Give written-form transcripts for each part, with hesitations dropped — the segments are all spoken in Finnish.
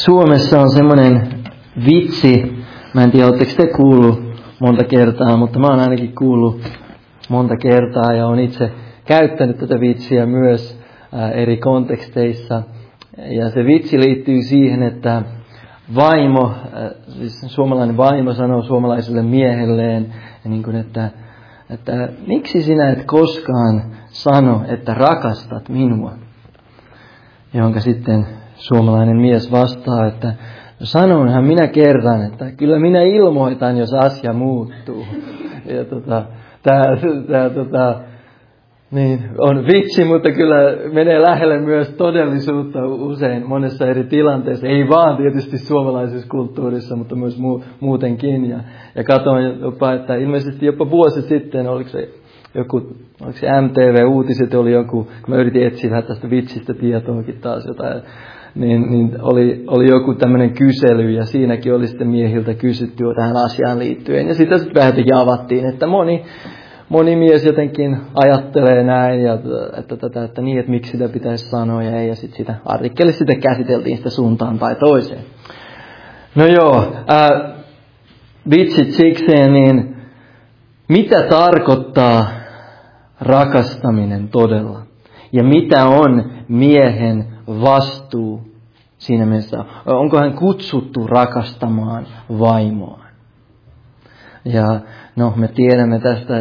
Suomessa on semmoinen vitsi, mä en tiedä, oletteko te kuullut monta kertaa, mutta mä oon ainakin kuullut monta kertaa ja olen itse käyttänyt tätä vitsiä myös eri konteksteissa. Ja se vitsi liittyy siihen, että vaimo, siis suomalainen vaimo sanoo suomalaiselle miehelleen, niin kuin, että miksi sinä et koskaan sano, että rakastat minua? Jonka sitten suomalainen mies vastaa, että sanoinhan minä kerran, että kyllä minä ilmoitan, jos asia muuttuu. Ja niin on vitsi, mutta kyllä menee lähelle myös todellisuutta usein monessa eri tilanteessa. Ei vaan tietysti suomalaisessa kulttuurissa, mutta myös muutenkin. Ja katsoin jopa, että ilmeisesti jopa vuosi sitten, oliko se MTV-uutiset, oli joku, kun mä yritin etsiä vähän tästä vitsistä tietoakin taas jotain, niin oli joku tämmöinen kysely, ja siinäkin oli sitten miehiltä kysytty tähän asiaan liittyen. Ja sitä sitten vähän avattiin, että moni mies jotenkin ajattelee näin, ja että niin, että miksi sitä pitäisi sanoa, ja ei, ja sitten sitä artikkelissa sitä käsiteltiin sitä suuntaan tai toiseen. No joo, vitsit sikseen, niin mitä tarkoittaa rakastaminen todella? Ja mitä on miehen vastuu siinä mielessä? Onko hän kutsuttu rakastamaan vaimoaan? Ja no, me tiedämme tästä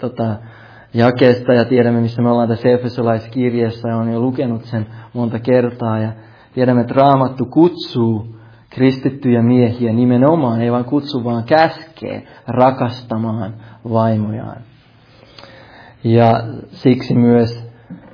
jakeesta ja tiedämme, missä me ollaan tässä Efesolaiskirjassa ja on jo lukenut sen monta kertaa. Ja tiedämme, että Raamattu kutsuu kristittyjä miehiä nimenomaan, ei vain kutsu, vaan käskee rakastamaan vaimojaan. Ja siksi myös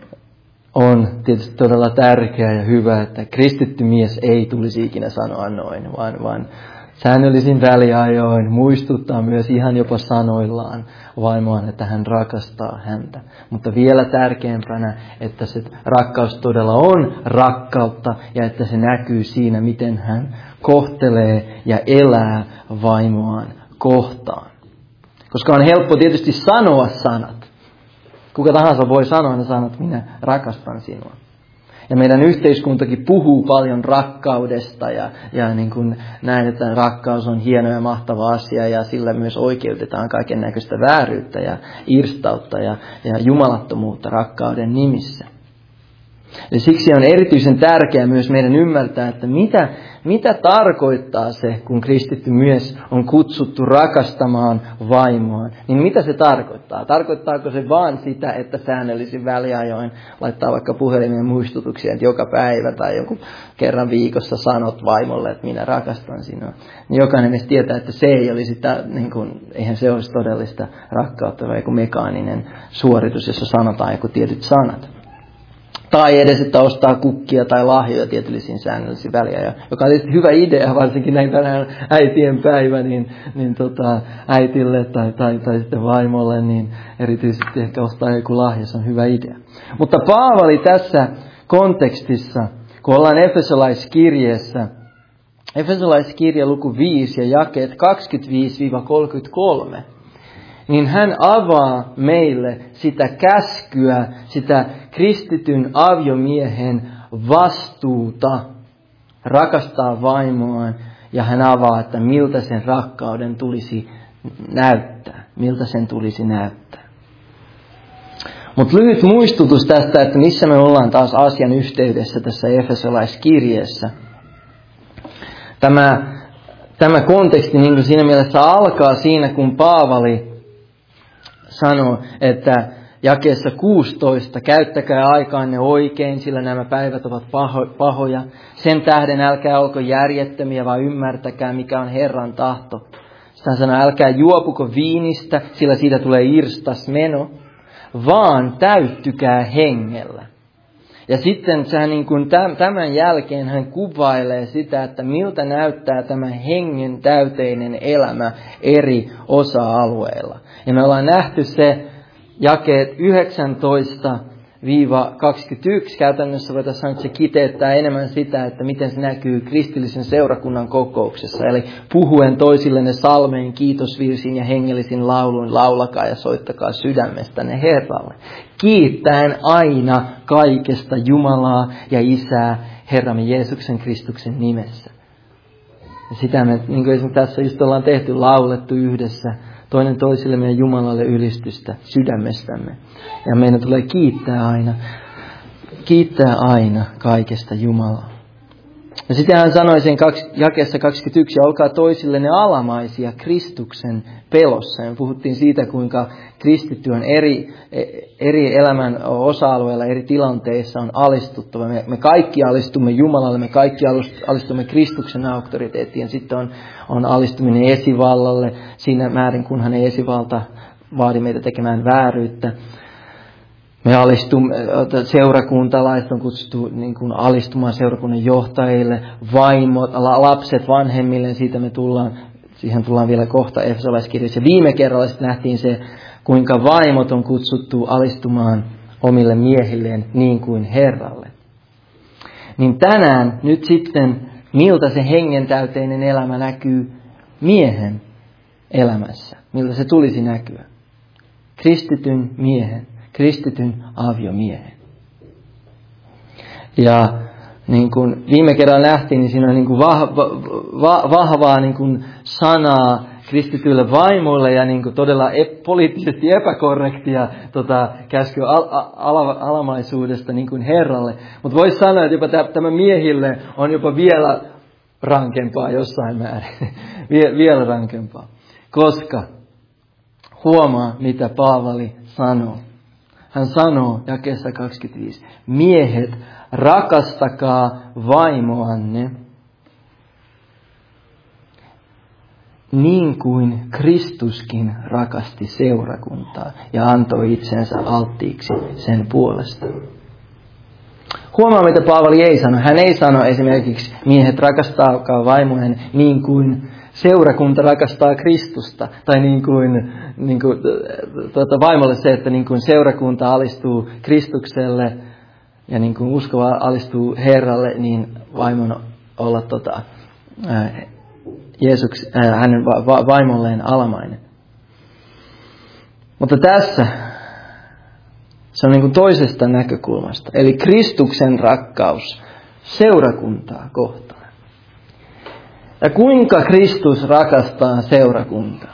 on tietysti todella tärkeää ja hyvä, että kristitty mies ei tulisi ikinä sanoa noin, vaan säännöllisin väliajoin muistuttaa myös ihan jopa sanoillaan vaimoaan, että hän rakastaa häntä. Mutta vielä tärkeämpänä, että se rakkaus todella on rakkautta ja että se näkyy siinä, miten hän kohtelee ja elää vaimoaan kohtaan. Koska on helppo tietysti sanoa sanat. Kuka tahansa voi sanoa ne sanat, minä rakastan sinua. Ja meidän yhteiskuntakin puhuu paljon rakkaudesta ja niin kuin näin, että rakkaus on hieno ja mahtava asia ja sillä myös oikeutetaan kaiken näköistä vääryyttä ja irstautta ja jumalattomuutta rakkauden nimissä. Ja siksi on erityisen tärkeää myös meidän ymmärtää, että mitä tarkoittaa se, kun kristitty mies on kutsuttu rakastamaan vaimoaan. Niin mitä se tarkoittaa? Tarkoittaako se vaan sitä, että säännöllisin väliajoin laittaa vaikka puhelimeen muistutuksia, että joka päivä tai joku kerran viikossa sanot vaimolle, että minä rakastan sinua. Niin jokainen meistä tietää, että se ei olisi sitä, niin kuin, eihän se olisi todellista rakkautta, vai joku mekaaninen suoritus, jossa sanotaan joku tietyt sanat. Tai edes, että ostaa kukkia tai lahjoja tietyllisiin säännöllisiin väliä, joka on tietysti hyvä idea, varsinkin näin tänään äitien päivä, niin äitille tai sitten vaimolle, niin erityisesti ehkä ostaa joku lahja, se on hyvä idea. Mutta Paavali tässä kontekstissa, kun ollaan Efesolaiskirjeessä, Efesolaiskirja luku 5 ja jakeet 25-33, niin hän avaa meille sitä käskyä, sitä kristityn aviomiehen vastuuta rakastaa vaimoaan. Ja hän avaa, että miltä sen rakkauden tulisi näyttää. Miltä sen tulisi näyttää. Mutta lyhyt muistutus tästä, että missä me ollaan taas asian yhteydessä tässä Efesolaiskirjeessä. Tämä konteksti niin kuin siinä mielessä alkaa siinä, kun Paavali sanoo, että jakeessa 16, käyttäkää aikaanne oikein, sillä nämä päivät ovat pahoja. Sen tähden älkää olko järjettömiä, vaan ymmärtäkää, mikä on Herran tahto. Sitä sanoo, älkää juopuko viinistä, sillä siitä tulee irstas meno, vaan täyttykää hengellä. Ja sitten niin kuin tämän jälkeen hän kuvailee sitä, että miltä näyttää tämä hengen täyteinen elämä eri osa-alueilla. Ja me ollaan nähty se jakeet 19-21. Käytännössä voitaisiin sanoa, että se kiteyttää enemmän sitä, että miten se näkyy kristillisen seurakunnan kokouksessa. Eli puhuen toisillenne salmein, kiitosvirsin ja hengellisin lauluin laulakaa ja soittakaa sydämestänne Herralle. Kiittäen aina kaikesta Jumalaa ja Isää Herramme Jeesuksen Kristuksen nimessä. Ja sitä me, niin kuin esimerkiksi tässä just ollaan tehty, laulettu yhdessä toinen toisille meidän Jumalalle ylistystä sydämestämme. Ja meidän tulee kiittää aina kaikesta Jumalaa. Ja sitten hän sanoi sen jakeessa 21, olkaa toisillenne alamaisia Kristuksen pelossa. Ja puhuttiin siitä, kuinka kristitty on eri elämän osa-alueilla, eri tilanteissa on alistuttava. Me kaikki alistumme Jumalalle, me kaikki alistumme Kristuksen auktoriteettiin. Sitten on alistuminen esivallalle siinä määrin, kunhan ei esivalta vaadi meitä tekemään vääryyttä. Me alistumme, seurakuntalaiset on kutsuttu niin kuin alistumaan seurakunnan johtajille, vaimot, lapset vanhemmille, siihen tullaan vielä kohta Efesolaiskirjassa. Viime kerralla sitten nähtiin se, kuinka vaimot on kutsuttu alistumaan omille miehilleen niin kuin Herralle. Niin tänään nyt sitten, miltä se hengentäyteinen elämä näkyy miehen elämässä, miltä se tulisi näkyä. Kristityn miehen. Kristityn aviomiehen. Ja niin kuin viime kerralla nähtiin, niin siinä on niin kuin vahvaa niin kuin sanaa kristityille vaimoille ja niin kuin todella poliittisesti epäkorrektia käskyä alamaisuudesta niin kuin Herralle. Mutta voisi sanoa, että jopa tämä miehille on jopa vielä rankempaa jossain määrin. Vielä rankempaa. Koska huomaa, mitä Paavali sanoo. Hän sanoo jakeessa 25, miehet, rakastakaa vaimoanne niin kuin Kristuskin rakasti seurakuntaa ja antoi itsensä alttiiksi sen puolesta. Huomaa, mitä Paavali ei sano. Hän ei sano esimerkiksi, miehet, rakastakaa vaimoanne niin kuin seurakunta rakastaa Kristusta. Tai niin kuin vaimolle se, että niin kuin seurakunta alistuu Kristukselle ja niin kuin uskova alistuu Herralle, niin vaimon olla hänen vaimolleen alamainen. Mutta tässä se on niin kuin toisesta näkökulmasta. Eli Kristuksen rakkaus seurakuntaa kohtaan. Ja kuinka Kristus rakastaa seurakuntaa?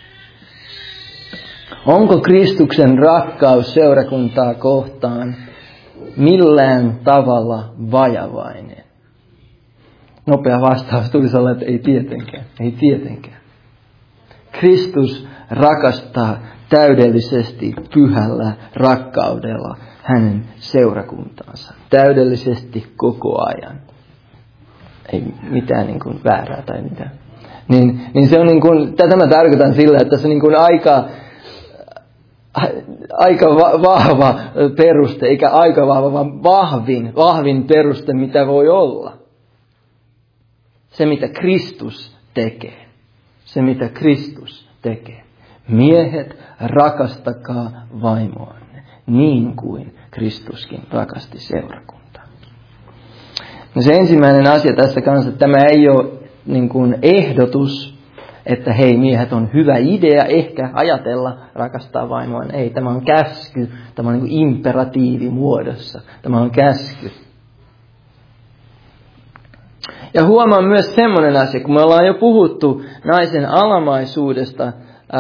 Onko Kristuksen rakkaus seurakuntaa kohtaan millään tavalla vajavainen? Nopea vastaus tulisi olla, että ei tietenkään. Ei tietenkään. Kristus rakastaa täydellisesti pyhällä rakkaudella hänen seurakuntaansa. Täydellisesti koko ajan. Ei mitään niin kuin väärää tai mitään. Niin se on niin kuin, tätä mä tarkoitan sillä, että se on niin kuin aika vahva peruste, eikä aika vahva, vaan vahvin peruste, mitä voi olla. Se, mitä Kristus tekee. Se, mitä Kristus tekee. Miehet, rakastakaa vaimoanne, niin kuin Kristuskin rakasti seurakuntaa. No se ensimmäinen asia tässä kanssa, että tämä ei ole niin kuin ehdotus, että hei, miehet, on hyvä idea ehkä ajatella rakastaa vaimoaan. Ei, tämä on käsky, tämä on niin kuin imperatiivi muodossa. Tämä on käsky. Ja huomaan myös semmoinen asia, kun me ollaan jo puhuttu naisen alamaisuudesta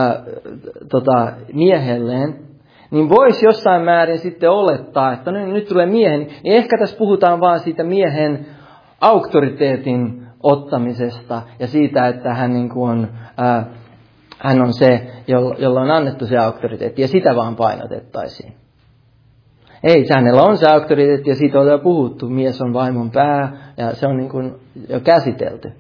miehelleen, niin voisi jossain määrin sitten olettaa, että nyt tulee miehen, niin ehkä tässä puhutaan vaan siitä miehen auktoriteetin ottamisesta ja siitä, että hän, niin kuin hän on se, jolla on annettu se auktoriteetti ja sitä vaan painotettaisiin. Ei, hänellä on se auktoriteetti ja siitä on jo puhuttu. Mies on vaimon pää ja se on niin kuin jo käsitelty.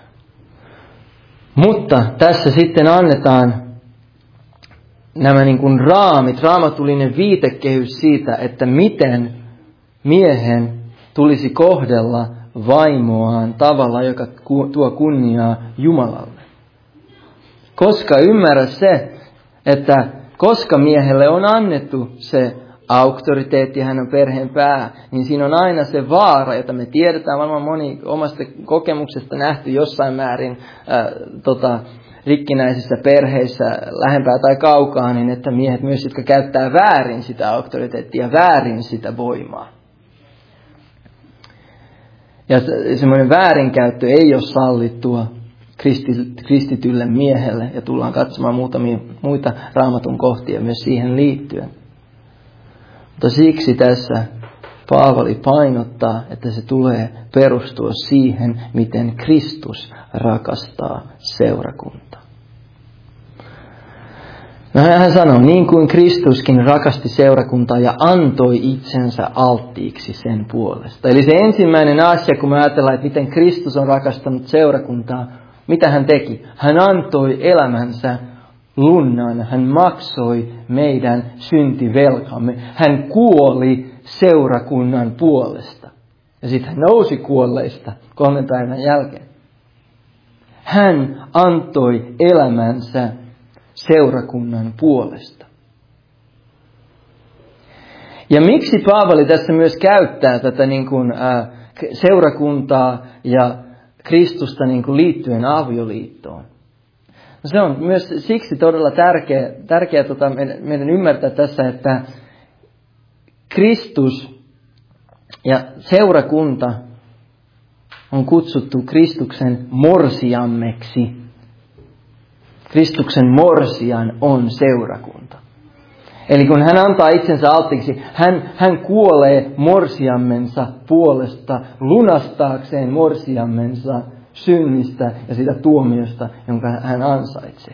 Mutta tässä sitten annetaan nämä niin kuin raamit, raamatullinen viitekehys siitä, että miten miehen tulisi kohdella vaimoaan tavalla, joka tuo kunniaa Jumalalle. Koska ymmärrä se, että koska miehelle on annettu se auktoriteetti, hän on perheen pää, niin siinä on aina se vaara, jota me tiedetään, varmaan moni omasta kokemuksesta nähty jossain määrin rikkinäisissä perheissä lähempää tai kaukaa, niin että miehet myös, jotka käyttää väärin sitä auktoriteettia, väärin sitä voimaa. Ja semmoinen väärinkäyttö ei ole sallittua kristitylle miehelle, ja tullaan katsomaan muutamia muita Raamatun kohtia myös siihen liittyen. Mutta siksi tässä Paavali painottaa, että se tulee perustua siihen, miten Kristus rakastaa seurakuntaa. No hän sanoo, niin kuin Kristuskin rakasti seurakuntaa ja antoi itsensä alttiiksi sen puolesta. Eli se ensimmäinen asia, kun me ajatellaan, että miten Kristus on rakastanut seurakuntaa, mitä hän teki? Hän antoi elämänsä lunnan, hän maksoi meidän syntivelkamme. Hän kuoli seurakunnan puolesta. Ja sitten hän nousi kuolleista 3 päivän jälkeen. Hän antoi elämänsä seurakunnan puolesta. Ja miksi Paavali tässä myös käyttää tätä niin kuin, seurakuntaa ja Kristusta niin kuin liittyen avioliittoon? No se on myös siksi todella tärkeää meidän ymmärtää tässä, että Kristus ja seurakunta on kutsuttu Kristuksen morsiammeksi. Kristuksen morsian on seurakunta. Eli kun hän antaa itsensä alttiiksi, hän kuolee morsiammensa puolesta lunastaakseen morsiammensa synnistä ja sitä tuomiosta, jonka hän ansaitsee.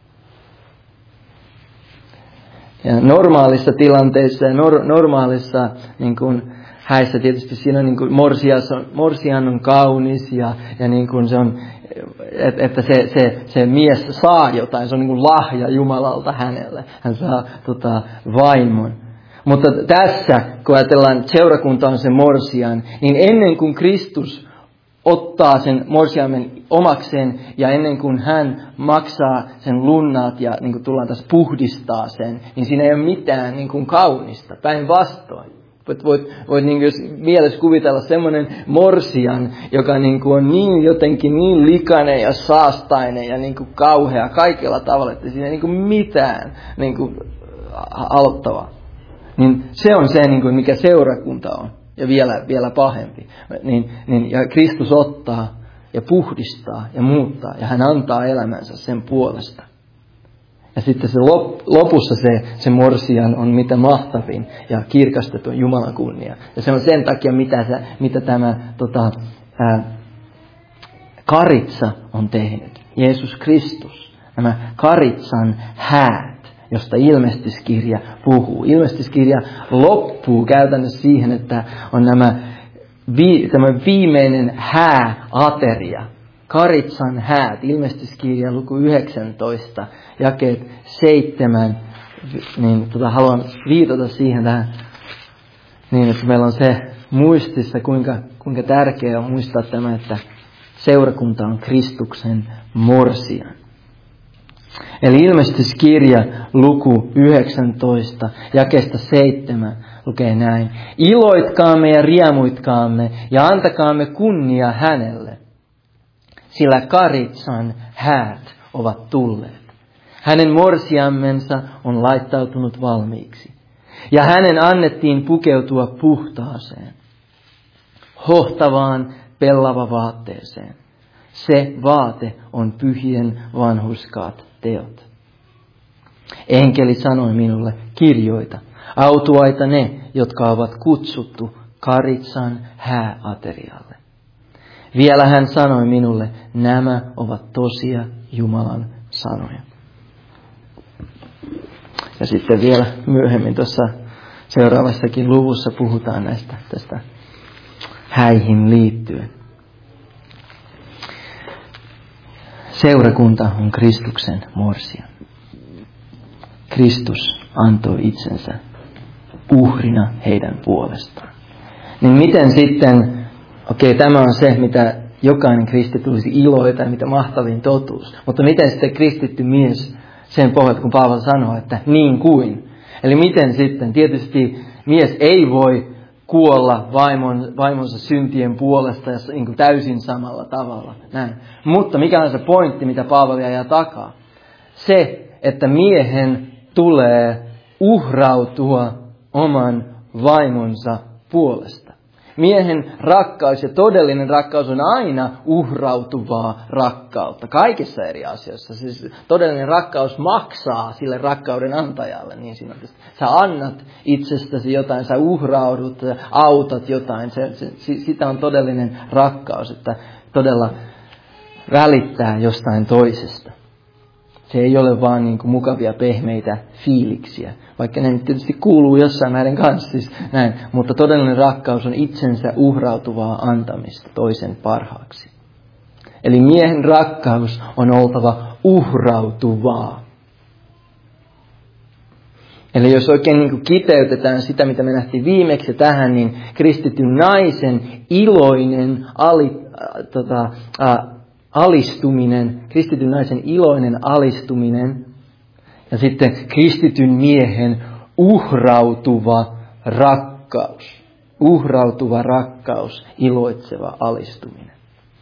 Ja normaalissa tilanteessa ja normaalissa niin kuin häissä tietysti siinä niin kuin morsian on kaunis ja niin kuin se on, että se mies saa jotain, se on niin kuin lahja Jumalalta hänelle. Hän saa vaimon. Mutta tässä, kun ajatellaan, että seurakunta on se morsian, niin ennen kuin Kristus ottaa sen morsiamen omakseen ja ennen kuin hän maksaa sen lunnat ja niin kuin tullaan tässä puhdistaa sen, niin siinä ei ole mitään niin kuin kaunista, päinvastoin. Voit niin kuin mielessä kuvitella semmoinen morsian, joka niin kuin on niin jotenkin niin likainen ja saastainen ja niin kuin kauhea kaikella tavalla, että siinä ei niin kuin mitään niin kuin aloittavaa. Niin se on se, niin kuin mikä seurakunta on. Ja vielä pahempi. Ja Kristus ottaa ja puhdistaa ja muuttaa. Ja hän antaa elämänsä sen puolesta. Ja sitten se lopussa se morsian on mitä mahtavin ja kirkastetun Jumalan kunnia. Ja se on sen takia, mitä tämä karitsa on tehnyt. Jeesus Kristus. Nämä karitsan häät, josta ilmestyskirja puhuu. Ilmestyskirja loppuu käytännössä siihen, että on tämä viimeinen hääateria. Karitsan häät, ilmestyskirja luku 19, jakeet 7, niin haluan viitata siihen tähän, niin että meillä on se muistissa, kuinka tärkeää on muistaa tämä, että seurakunta on Kristuksen morsian. Eli ilmestyskirja luku 19, jakeesta 7 lukee näin. Iloitkaamme ja riemuitkaamme ja antakaamme kunnia hänelle, sillä karitsan häät ovat tulleet. Hänen morsiammensa on laittautunut valmiiksi. Ja hänen annettiin pukeutua puhtaaseen, hohtavaan pellava vaatteeseen. Se vaate on pyhien vanhurskaat teot. Enkeli sanoi minulle, kirjoita, autuaita ne, jotka ovat kutsuttu karitsan hääaterialle. Vielä hän sanoi minulle, nämä ovat tosia Jumalan sanoja. Ja sitten vielä myöhemmin tuossa seuraavassakin luvussa puhutaan tästä häihin liittyen. Seurakunta on Kristuksen morsian. Kristus antoi itsensä uhrina heidän puolestaan. Niin miten sitten, tämä on se, mitä jokainen kristitty tulisi iloita ja mitä mahtavin totuus. Mutta miten sitten kristitty mies sen pohjalta, kun Paavali sanoo, että niin kuin. Eli miten sitten, tietysti mies ei voi kuolla vaimonsa syntien puolesta ja niin kuin täysin samalla tavalla. Näin. Mutta mikä on se pointti, mitä Paavali ajaa takaa? Se, että miehen tulee uhrautua oman vaimonsa puolesta. Miehen rakkaus ja todellinen rakkaus on aina uhrautuvaa rakkautta. Kaikissa eri asioissa. Siis todellinen rakkaus maksaa sille rakkauden antajalle. Niin sanotusti. Sä annat itsestäsi jotain, sä uhraudut, autat jotain. Sitä on todellinen rakkaus, että todella välittää jostain toisesta. Se ei ole vaan niin kuin mukavia pehmeitä fiiliksiä, vaikka ne tietysti kuuluu jossain määrin kanssa, siis näin. Mutta todellinen rakkaus on itsensä uhrautuvaa antamista toisen parhaaksi. Eli miehen rakkaus on oltava uhrautuvaa. Eli jos oikein niin kuin kiteytetään sitä, mitä me nähtiin viimeksi tähän, niin kristityn naisen iloinen alistuminen, kristityn naisen iloinen alistuminen ja sitten kristityn miehen uhrautuva rakkaus, iloitseva alistuminen.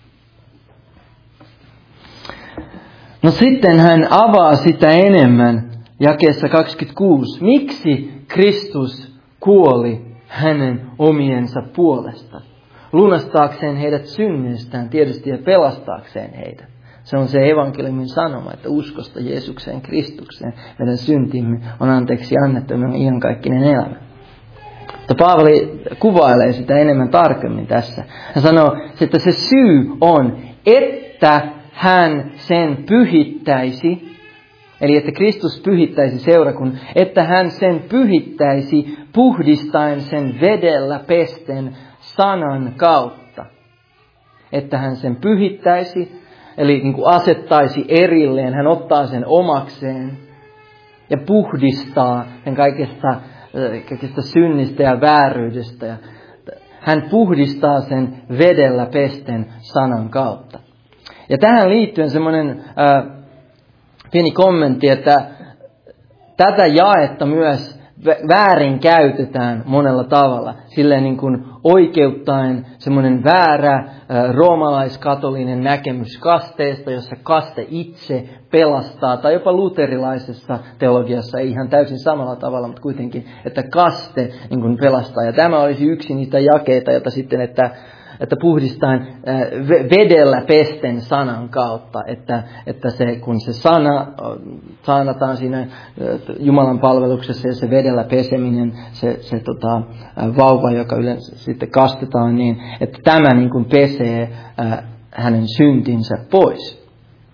No sitten hän avaa sitä enemmän jakeessa 26. Miksi Kristus kuoli hänen omiensa puolesta? Lunastaakseen heidät synneistään tietysti ja pelastaakseen heitä. Se on se evankeliumin sanoma, että uskosta Jeesukseen Kristukseen meidän syntimme on anteeksi annettu meidän iankaikkinen elämä. Mutta Paavali kuvailee sitä enemmän tarkemmin tässä. Hän sanoo, että se syy on, että hän sen pyhittäisi, eli että Kristus pyhittäisi seurakunnan, että hän sen pyhittäisi puhdistaen sen vedellä pesten sanan kautta. Että hän sen pyhittäisi, eli niin kuin asettaisi erilleen, hän ottaa sen omakseen ja puhdistaa sen kaikesta synnistä ja vääryydestä. Ja hän puhdistaa sen vedellä pesten sanan kautta. Ja tähän liittyen semmoinen pieni kommentti, että tätä jaetta myös väärin käytetään monella tavalla. Silleen niin kuin oikeuttaen semmoinen väärä roomalaiskatolinen näkemys kasteesta, jossa kaste itse pelastaa. Tai jopa luterilaisessa teologiassa ei ihan täysin samalla tavalla, mutta kuitenkin, että kaste niin kuin pelastaa. Ja tämä olisi yksi niitä jakeita, jota sitten, että puhdistaan vedellä pesten sanan kautta, että se, kun se sana saanataan siinä Jumalan palveluksessa ja se vedellä peseminen, se vauva, joka yleensä sitten kastetaan, niin että tämä niin kuin pesee hänen syntinsä pois.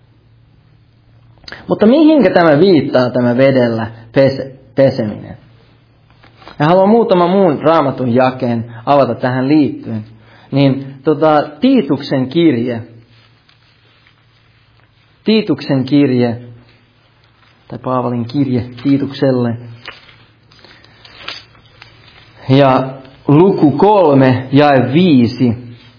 Mutta mihinkä tämä viittaa, tämä vedellä peseminen? Ja haluan muutaman muun Raamatun jakeen avata tähän liittyen. Niin Tiituksen kirje, tai Paavalin kirje Tiitukselle. Ja luku 3, jae 5.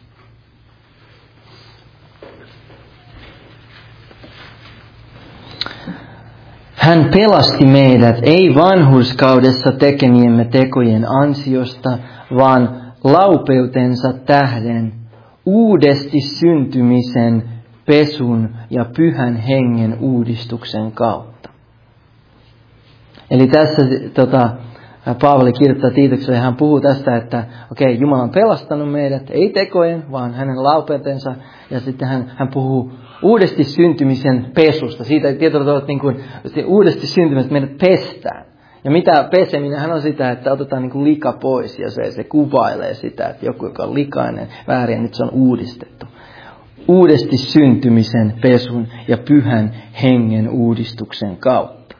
Hän pelasti meidät ei vanhurskaudessa tekemiemme tekojen ansiosta, vaan laupeutensa tähden uudesti syntymisen, pesun ja pyhän hengen uudistuksen kautta. Eli tässä Paavali kirjoittaa Tiitukselle, hän puhuu tästä, että Jumala on pelastanut meidät, ei tekojen, vaan hänen laupeutensa, ja sitten hän puhuu uudesti syntymisen pesusta. Siitä tietyllä tavalla, niin kuin uudesti syntymisestä meidät pestään. Ja mitä peseminen, hän on sitä, että otetaan niin kuin lika pois ja se kuvailee sitä, että joku, joka on likainen, väärin, ja nyt se on uudistettu. Uudesti syntymisen, pesun ja pyhän hengen uudistuksen kautta.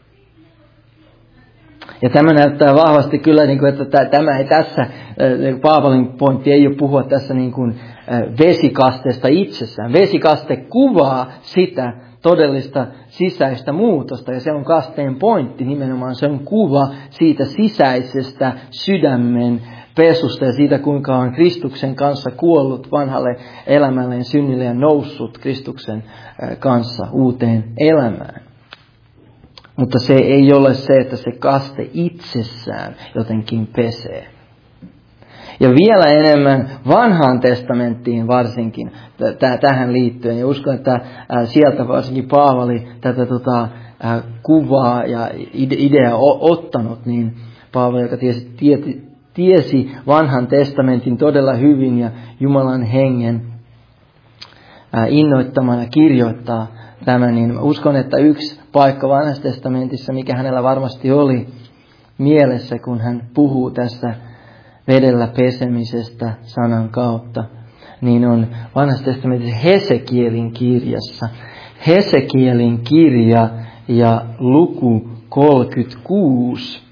Ja tämä näyttää vahvasti kyllä, että tämä ei tässä, Paavalin pointti ei ole puhua tässä niin kuin vesikasteesta itsessään. Vesikaste kuvaa sitä todellista sisäistä muutosta, ja se on kasteen pointti nimenomaan. Se on kuva siitä sisäisestä sydämen pesusta ja siitä, kuinka on Kristuksen kanssa kuollut vanhalle elämälleen synnille ja noussut Kristuksen kanssa uuteen elämään. Mutta se ei ole se, että se kaste itsessään jotenkin pesee. Ja vielä enemmän vanhaan testamenttiin varsinkin tähän liittyen. Ja uskon, että sieltä varsinkin Paavali tätä kuvaa ja ideaa ottanut, niin Paavali, joka tiesi vanhan testamentin todella hyvin ja Jumalan hengen innoittamana kirjoittaa tämän, niin uskon, että yksi paikka vanhassa testamentissa, mikä hänellä varmasti oli mielessä, kun hän puhuu tässä vedellä pesemisestä sanan kautta, niin on vanhassa testamentissa Hesekielin kirjassa. Hesekielin kirja ja luku 36.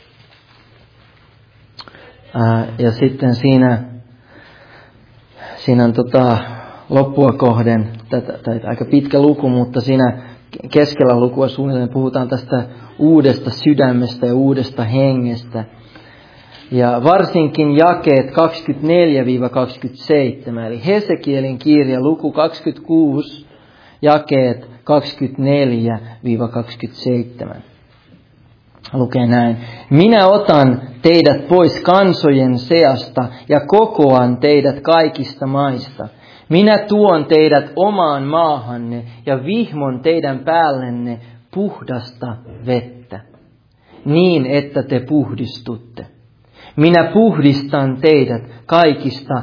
Ja sitten siinä on loppua kohden, tai aika pitkä luku, mutta siinä keskellä lukua suunnilleen puhutaan tästä uudesta sydämestä ja uudesta hengestä. Ja varsinkin jakeet 24-27, eli Hesekielin kirja, luku 26, jakeet 24-27. Lukee näin. Minä otan teidät pois kansojen seasta ja kokoan teidät kaikista maista. Minä tuon teidät omaan maahanne ja vihmon teidän päällenne puhdasta vettä, niin että te puhdistutte. Minä puhdistan teidät kaikista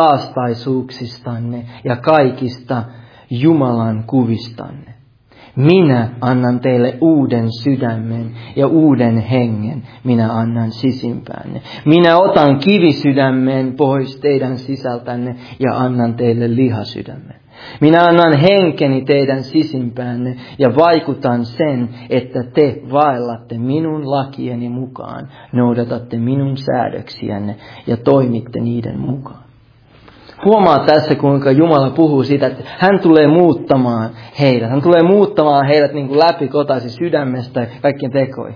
saastaisuuksistanne ja kaikista Jumalan kuvistanne. Minä annan teille uuden sydämen ja uuden hengen. Minä annan sisimpäänne. Minä otan kivisydämen pois teidän sisältänne ja annan teille lihasydämen. Minä annan henkeni teidän sisimpäänne ja vaikutan sen, että te vaellatte minun lakieni mukaan, noudatatte minun säädöksiänne ja toimitte niiden mukaan. Huomaa tässä, kuinka Jumala puhuu siitä, että hän tulee muuttamaan heidät. Hän tulee muuttamaan heidät niin kuin läpikotaisin sydämestä kaikkien tekoihin.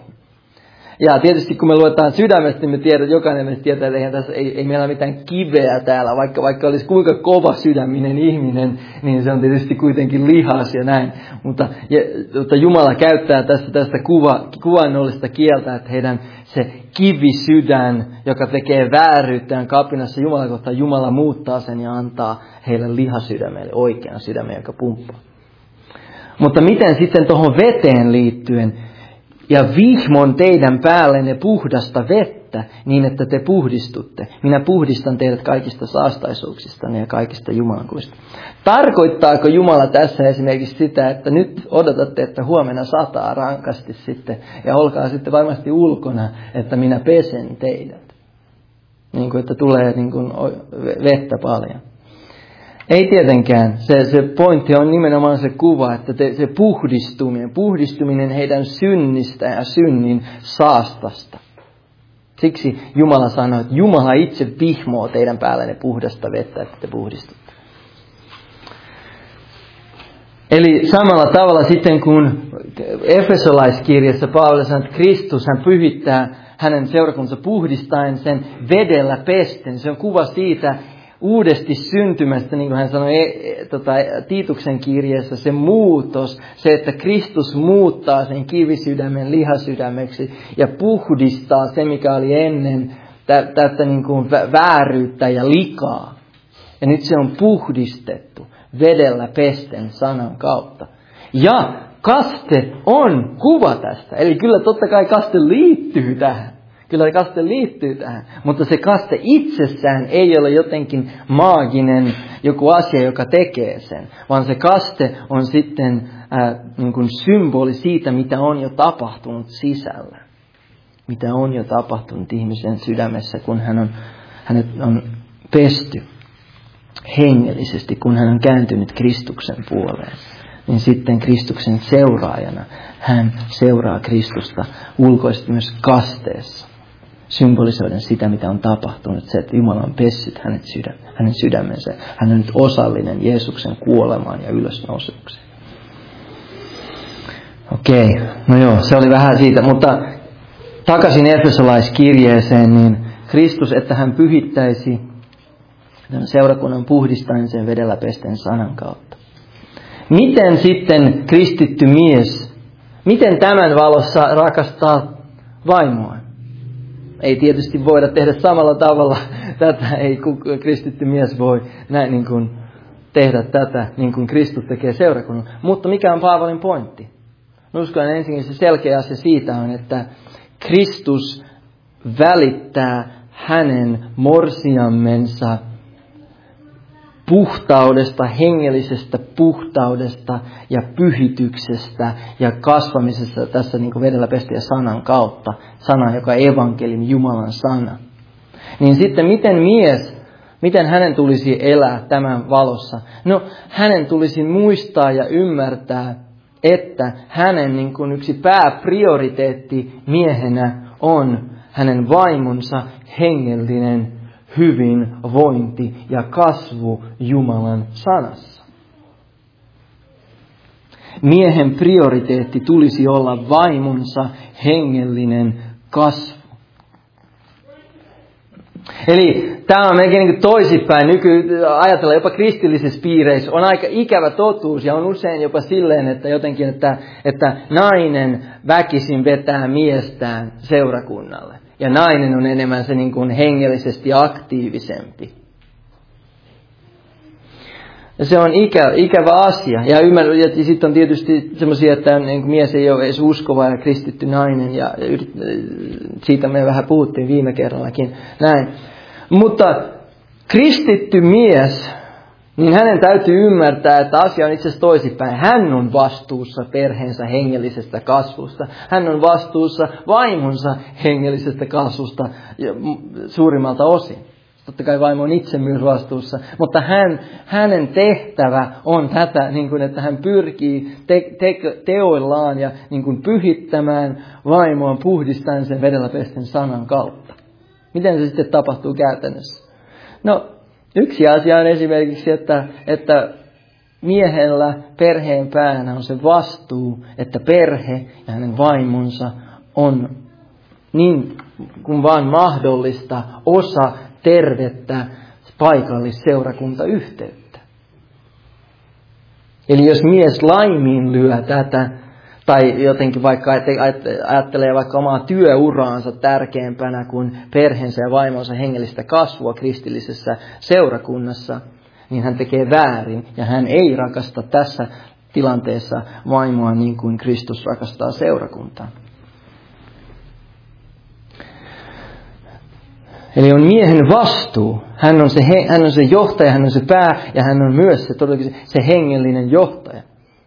Ja tietysti kun me luetaan sydämestä, niin me tiedät, jokainen meistä tietää, että tässä ei meillä ole mitään kiveä täällä. Vaikka olisi kuinka kova sydäminen ihminen, niin se on tietysti kuitenkin lihas ja näin. Mutta Jumala käyttää tästä kuvainnollista kieltä, että heidän se kivisydän, joka tekee vääryyttään kapinassa Jumala kohtaan, Jumala muuttaa sen ja antaa heille lihasydämelle oikean sydämen, joka pumppaa. Mutta miten sitten tuohon veteen liittyen? Ja vihmon teidän päällenne puhdasta vettä, niin että te puhdistutte. Minä puhdistan teidät kaikista saastaisuuksistanne ja kaikista jumalankuista. Tarkoittaako Jumala tässä esimerkiksi sitä, että nyt odotatte, että huomenna sataa rankasti sitten, ja olkaa sitten varmasti ulkona, että minä pesen teidät. Niin kuin, että tulee niin kuin vettä paljon. Ei tietenkään. Se pointti on nimenomaan se kuva, että se puhdistuminen heidän synnistä ja synnin saastasta. Siksi Jumala sanoi, että Jumala itse vihmoo teidän päällenne puhdasta vettä, että te puhdistutte. Eli samalla tavalla sitten kun Efesolaiskirjassa Paavali sanoi, että Kristus hän pyhittää hänen seurakuntansa puhdistaen sen vedellä pesten. Se on kuva siitä, uudesti syntymästä, niin kuin hän sanoi Tiituksen kirjeessä, se muutos, se, että Kristus muuttaa sen kivisydämen lihasydämeksi ja puhdistaa se, mikä oli ennen tätä niin kuin vääryyttä ja likaa. Ja nyt se on puhdistettu vedellä pesten sanan kautta. Ja kaste on kuva tästä. Eli kyllä totta kai kaste liittyy tähän. Kyllä kaste liittyy tähän, mutta se kaste itsessään ei ole jotenkin maaginen joku asia, joka tekee sen, vaan se kaste on sitten niin kuin symboli siitä, mitä on jo tapahtunut sisällä. Mitä on jo tapahtunut ihmisen sydämessä, kun hänet on pesty hengellisesti, kun hän on kääntynyt Kristuksen puoleen. Niin sitten Kristuksen seuraajana hän seuraa Kristusta ulkoisesti myös kasteessa. Symbolisoiden sitä, mitä on tapahtunut, se, että Jumala on pessyt hänen sydämensä. Hän on nyt osallinen Jeesuksen kuolemaan ja ylösnousemukseen. Okei, no joo, se oli vähän siitä, mutta takaisin Efesolaiskirjeeseen, niin Kristus, että hän pyhittäisi seurakunnan puhdistaen sen vedellä pesten sanan kautta. Miten sitten kristitty mies, miten tämän valossa rakastaa vaimoa? Ei tietysti voida tehdä samalla tavalla tätä, ei kristitty mies voi näin niin kuin tehdä tätä niin kuin Kristus tekee seurakunnan. Mutta mikä on Paavalin pointti? Uskon ensinnäkin se selkeä asia siitä on, että Kristus välittää hänen morsiammensa puhtaudesta, hengellisestä puhtaudesta ja pyhityksestä ja kasvamisesta tässä niin kuin vedellä pestäjä sanan kautta. Sana, joka on evankeliumi, Jumalan sana. Niin sitten miten hänen tulisi elää tämän valossa? No, hänen tulisi muistaa ja ymmärtää, että hänen niin kuin yksi pääprioriteetti miehenä on hänen vaimonsa hengellinen hyvinvointi ja kasvu Jumalan sanassa. Miehen prioriteetti tulisi olla vaimonsa hengellinen kasvu. Eli tämä on melkein niin toisinpäin. Ajatellaan jopa kristillisissä piireissä on aika ikävä totuus ja on usein jopa silleen, että jotenkin, että nainen väkisin vetää miestään seurakunnalle. Ja nainen on enemmän se niin kuin hengellisesti aktiivisempi. Ja se on ikävä asia. Ja sitten on tietysti semmoisia, että niin kuin mies ei ole edes uskova ja kristitty nainen. Ja siitä me vähän puhuttiin viime kerrallakin. Näin. Mutta kristitty mies, niin hänen täytyy ymmärtää, että asia on itse asiassa toisinpäin. Hän on vastuussa perheensä hengellisestä kasvusta. Hän on vastuussa vaimonsa hengellisestä kasvusta suurimmalta osin. Totta kai vaimo on itse myös vastuussa, mutta hänen tehtävä on tätä, niin kuin, että hän pyrkii teoillaan ja niin kuin pyhittämään vaimoa, puhdistaen sen vedellä pesten sanan kautta. Miten se sitten tapahtuu käytännössä? No, yksi asia on esimerkiksi, että miehellä perheen päänä on se vastuu, että perhe ja hänen vaimonsa on niin kuin vaan mahdollista osa tervettä paikallisseurakuntayhteyttä. Eli jos mies laiminlyö tätä, tai jotenkin vaikka ajattelee vaikka omaa työuraansa tärkeämpänä kuin perheensä ja vaimonsa hengellistä kasvua kristillisessä seurakunnassa, niin hän tekee väärin ja hän ei rakasta tässä tilanteessa vaimoa niin kuin Kristus rakastaa seurakuntaa. Eli on miehen vastuu. Hän on se johtaja, hän on se pää ja hän on myös se hengellinen johtaja.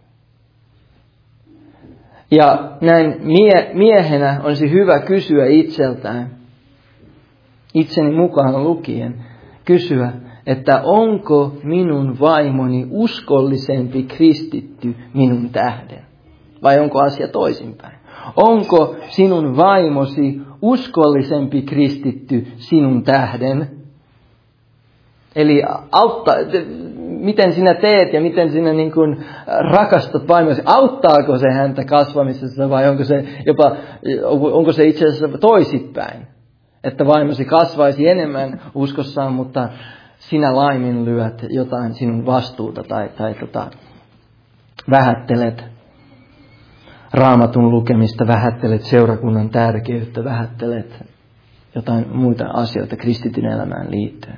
Ja näin miehenä olisi hyvä kysyä itseltään, itseni mukaan lukien, kysyä, että onko minun vaimoni uskollisempi kristitty minun tähden? Vai onko asia toisinpäin? Onko sinun vaimosi uskollisempi kristitty sinun tähden? Eli miten sinä teet ja miten sinä niin kuin rakastat vaimosi, auttaako se häntä kasvamisessa vai onko se itse asiassa toisinpäin? Että vaimosi kasvaisi enemmän uskossaan, mutta sinä laiminlyöt jotain sinun vastuuta tai vähättelet Raamatun lukemista, vähättelet seurakunnan tärkeyttä, vähättelet jotain muita asioita kristityn elämään liittyen.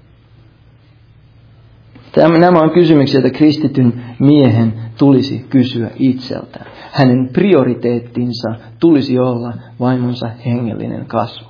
Nämä on kysymyksiä, joita kristityn miehen tulisi kysyä itseltään. Hänen prioriteettinsa tulisi olla vaimonsa hengellinen kasvu.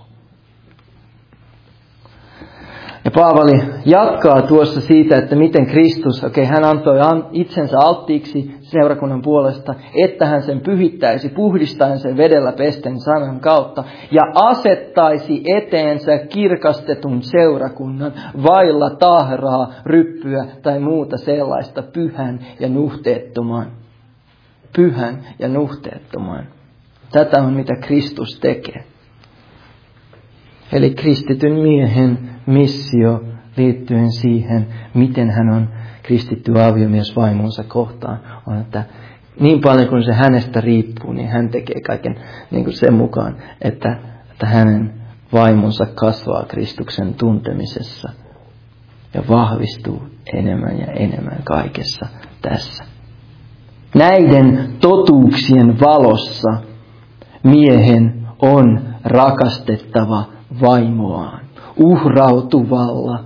Ja Paavali jatkaa tuossa siitä, että miten Kristus, hän antoi itsensä alttiiksi seurakunnan puolesta, että hän sen pyhittäisi, puhdistaen sen vedellä pesten sanan kautta ja asettaisi eteensä kirkastetun seurakunnan vailla tahraa, ryppyä tai muuta sellaista pyhän ja nuhteettoman. Pyhän ja nuhteettoman. Tätä on mitä Kristus tekee. Eli kristityn miehen missio liittyen siihen, miten hän on kristitty aviomies vaimonsa kohtaan, on, että niin paljon kuin se hänestä riippuu, niin hän tekee kaiken niin kuin sen mukaan, että hänen vaimonsa kasvaa Kristuksen tuntemisessa ja vahvistuu enemmän ja enemmän kaikessa tässä. Näiden totuuksien valossa miehen on rakastettava vaimoaan uhrautuvalla,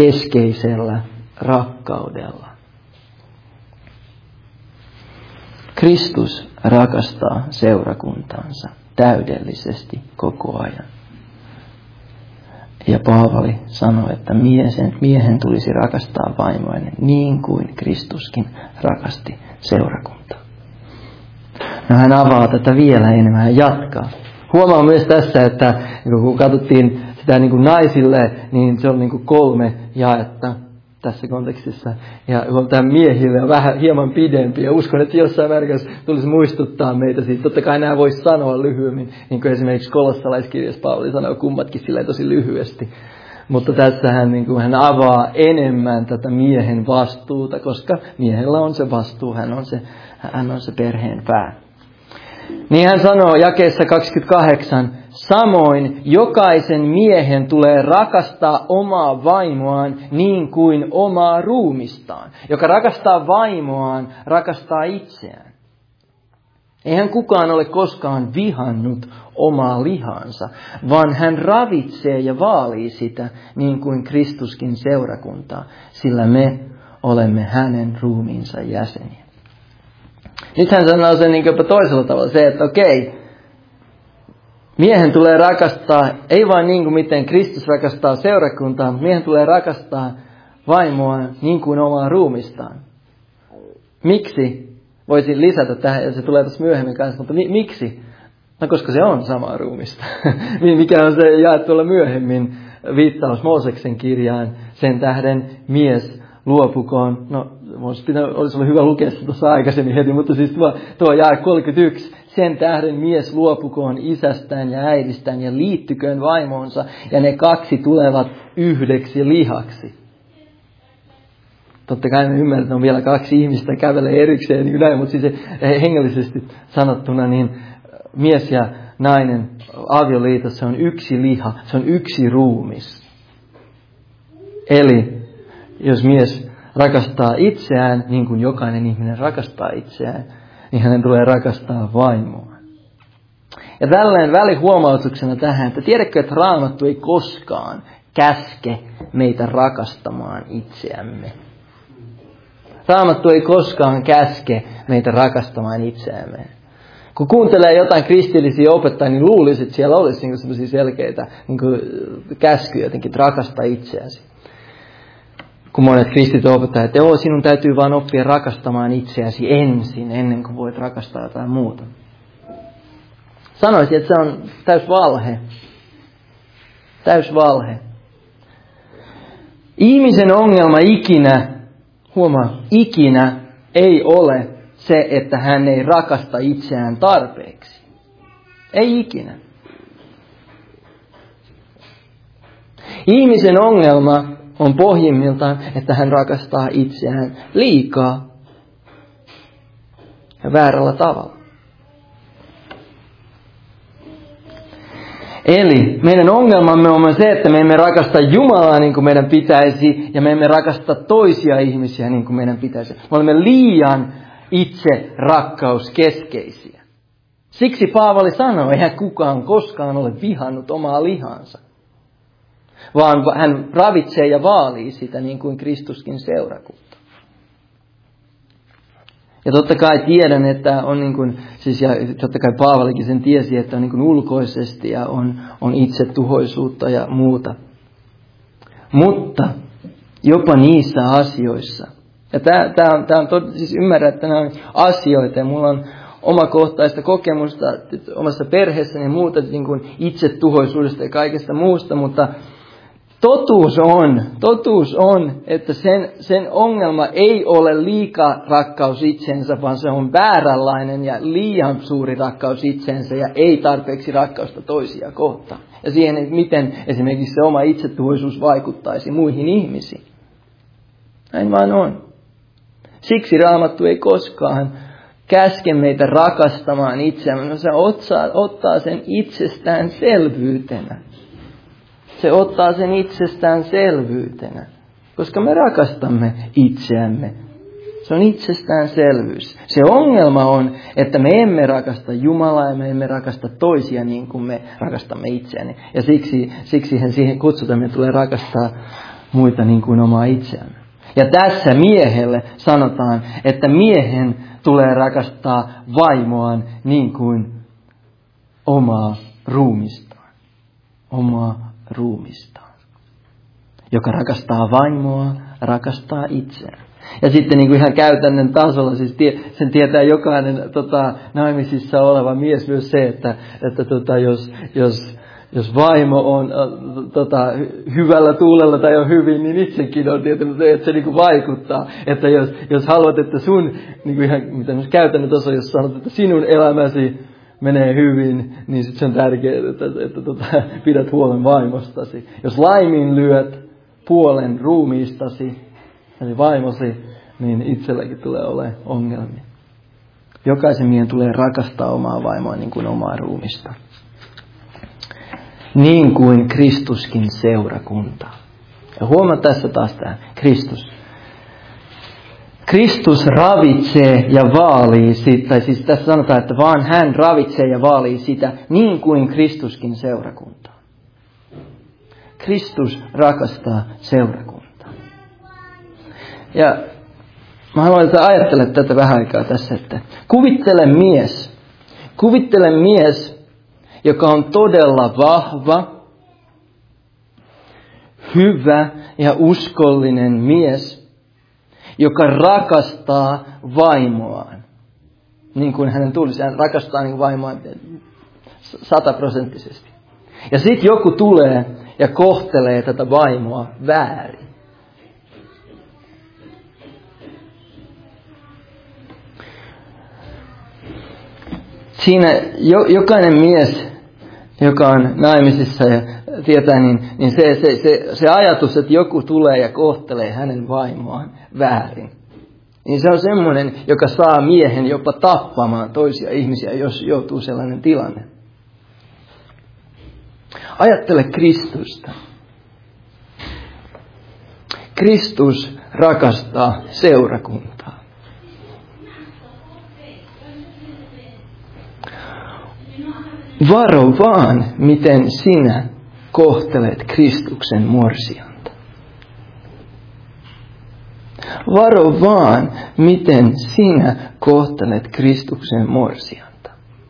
Jumala-keskeisellä rakkaudella. Kristus rakastaa seurakuntaansa täydellisesti koko ajan. Ja Paavali sanoi, että miehen tulisi rakastaa vaimoinen niin kuin Kristuskin rakasti seurakuntaa. No hän avaa tätä vielä enemmän ja jatkaa. Huomaa myös tässä, että kun katsottiin sitä niin kuin naisille, niin se on niin kuin 3 jaetta tässä kontekstissa. Ja tämä miehille on hieman pidempi. Ja uskon, että jossain määrässä tulisi muistuttaa meitä siitä. Totta kai nämä voisi sanoa lyhyemmin, niin kuin esimerkiksi kolossalaiskirjassa Paavali sanoo kummatkin silleen tosi lyhyesti. Mutta tässä hän avaa enemmän tätä miehen vastuuta, koska miehellä on se vastuu, hän on se perheen pää. Niin hän sanoo jakeessa 28, samoin jokaisen miehen tulee rakastaa omaa vaimoaan niin kuin omaa ruumistaan. Joka rakastaa vaimoaan, rakastaa itseään. Eihän kukaan ole koskaan vihannut omaa lihansa, vaan hän ravitsee ja vaalii sitä niin kuin Kristuskin seurakuntaa, sillä me olemme hänen ruumiinsa jäseniä. Nyt hän sanoo sen niin jopa toisella tavalla, se, että okei, miehen tulee rakastaa, ei vain niin kuin miten Kristus rakastaa seurakuntaa, mutta miehen tulee rakastaa vaimoa niin kuin omaa ruumistaan. Miksi? Voisin lisätä tähän, ja se tulee tässä myöhemmin kanssa, mutta miksi? No koska se on samaa ruumista. Mikä on se jaettu tuolla myöhemmin viittaus Mooseksen kirjaan, sen tähden mies luopukoon. No, olisi ollut hyvä lukea se tuossa aikaisemmin heti, mutta siis tuo jae 31. Sen tähden mies luopukoon isästään ja äidistään ja liittyköön vaimoonsa, ja ne 2 tulevat yhdeksi lihaksi. Totta kai me ymmärrän, että on vielä 2 ihmistä kävelee erikseen, niin näin, mutta siis hengellisesti sanottuna, niin mies ja nainen avioliitossa on yksi liha, se on yksi ruumis. Eli jos mies rakastaa itseään, niin kuin jokainen ihminen rakastaa itseään, niin hänen tulee rakastaa vaimoa. Ja tällainen välihuomautuksena tähän, että tiedätkö, että Raamattu ei koskaan käske meitä rakastamaan itseämme. Raamattu ei koskaan käske meitä rakastamaan itseämme. Kun kuuntelee jotain kristillisiä opettajia, niin luulisi, että siellä olisi niin sellaisia selkeitä niin käskyjä jotenkin, että rakasta itseäsi. Kun monet kristityt opettajat, että sinun täytyy vaan oppia rakastamaan itseäsi ensin, ennen kuin voit rakastaa jotain muuta. Sanoisin, että se on täys valhe. Täys valhe. Ihmisen ongelma ikinä ei ole se, että hän ei rakasta itseään tarpeeksi. Ei ikinä. Ihmisen ongelma on pohjimmiltaan, että hän rakastaa itseään liikaa ja väärällä tavalla. Eli meidän ongelmamme on se, että me emme rakasta Jumalaa niin kuin meidän pitäisi, ja me emme rakasta toisia ihmisiä niin kuin meidän pitäisi. Me olemme liian itse rakkauskeskeisiä. Siksi Paavali sanoo, eihän kukaan koskaan ole vihannut omaa lihansa, vaan hän ravitsee ja vaalii sitä niin kuin Kristuskin seurakunta. Ja totta kai tiedän, että on niin kuin, siis ja totta kai Paavalikin sen tiesi, että on niin kuin ulkoisesti ja on itsetuhoisuutta ja muuta. Mutta jopa niissä asioissa, ja tämä on siis ymmärrän, että nämä on asioita, ja mulla on omakohtaista kokemusta omassa perheessäni ja muuta niin kuin itsetuhoisuudesta ja kaikesta muusta, mutta totuus on, että sen ongelma ei ole liika rakkaus itsensä, vaan se on vääränlainen ja liian suuri rakkaus itsensä ja ei tarpeeksi rakkausta toisia kohtaan. Ja siihen, että miten esimerkiksi se oma itsetuhoisuus vaikuttaisi muihin ihmisiin. Näin vaan on. Siksi Raamattu ei koskaan käske meitä rakastamaan itseämme. Se ottaa sen itsestäänselvyytenä. Se ottaa sen itsestäänselvyytenä, koska me rakastamme itseämme. Se on itsestäänselvyys. Se ongelma on, että me emme rakasta Jumalaa ja me emme rakasta toisia niin kuin me rakastamme itseämme. Ja siksi siihen kutsutaan, että tulee rakastaa muita niin kuin omaa itseämme. Ja tässä miehelle sanotaan, että miehen tulee rakastaa vaimoaan niin kuin omaa ruumistaan. Omaa ruumistaan. Joka rakastaa vaimoa, rakastaa itseään. Ja sitten niin kuin ihan käytännön tasolla, siis sen tietää jokainen naimisissa oleva mies myös se, että jos vaimo on hyvällä tuulella tai on hyvin, niin itsekin on tietysti, että se niin kuin vaikuttaa. Että jos haluat, että sun, niin kuin ihan mitä myös käytännön tasolla, jos sanot, että sinun elämäsi menee hyvin, niin sitten se on tärkeää, että pidät huolen vaimostasi. Jos laiminlyöt puolen ruumiistasi, eli vaimosi, niin itselläkin tulee olemaan ongelmia. Jokaisen miehen tulee rakastaa omaa vaimoa niin kuin omaa ruumista. Niin kuin Kristuskin seurakuntaa. Ja huomaa tässä taas tämä Kristus. Kristus ravitsee ja vaalii sitä, tai siis tässä sanotaan, että vaan hän ravitsee ja vaalii sitä, niin kuin Kristuskin seurakuntaa. Kristus rakastaa seurakuntaa. Ja mä haluan, että ajattelet tätä vähän aikaa tässä, että kuvittele mies, joka on todella vahva, hyvä ja uskollinen mies, joka rakastaa vaimoaan. Niin kuin hänen tulisi, hän rakastaa niin kuin vaimoaan 100%. Ja sitten joku tulee ja kohtelee tätä vaimoa väärin. Siinä jokainen mies, joka on naimisissa ja tietää, niin se ajatus, että joku tulee ja kohtelee hänen vaimoaan väärin, niin se on semmoinen, joka saa miehen jopa tappamaan toisia ihmisiä, jos joutuu sellainen tilanne. Ajattele Kristusta. Kristus rakastaa seurakuntaa. Varo vaan, miten sinä kohtelet Kristuksen morsianta. Varo vaan, miten sinä kohtelet Kristuksen morsianta.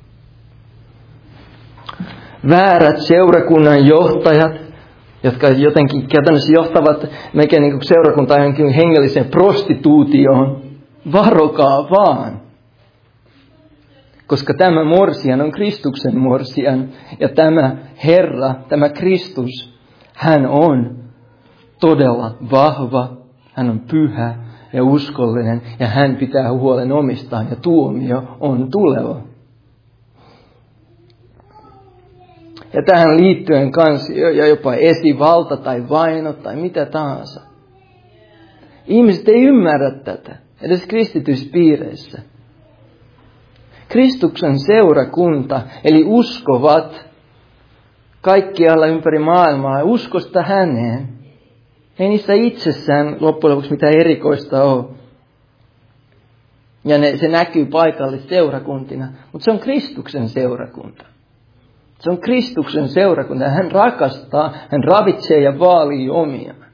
Väärät seurakunnan johtajat, jotka jotenkin käytännössä johtavat mekin niin kuin seurakuntaa johonkin hengelliseen prostituutioon, varokaa vaan. Koska tämä morsian on Kristuksen morsian ja tämä Herra, tämä Kristus, hän on todella vahva, hän on pyhä ja uskollinen ja hän pitää huolen omistaan ja tuomio on tuleva. Ja tähän liittyen kanssa jopa esivalta tai vainot tai mitä tahansa. Ihmiset ei ymmärrä tätä, edes kristityissä piireissä. Kristuksen seurakunta, eli uskovat kaikkialla ympäri maailmaa, uskosta häneen. Ei niissä itsessään loppujen lopuksi mitään erikoista ole. Ja se näkyy paikallisseurakuntina, mutta se on Kristuksen seurakunta. Se on Kristuksen seurakunta. Hän rakastaa, hän ravitsee ja vaalii omiaan.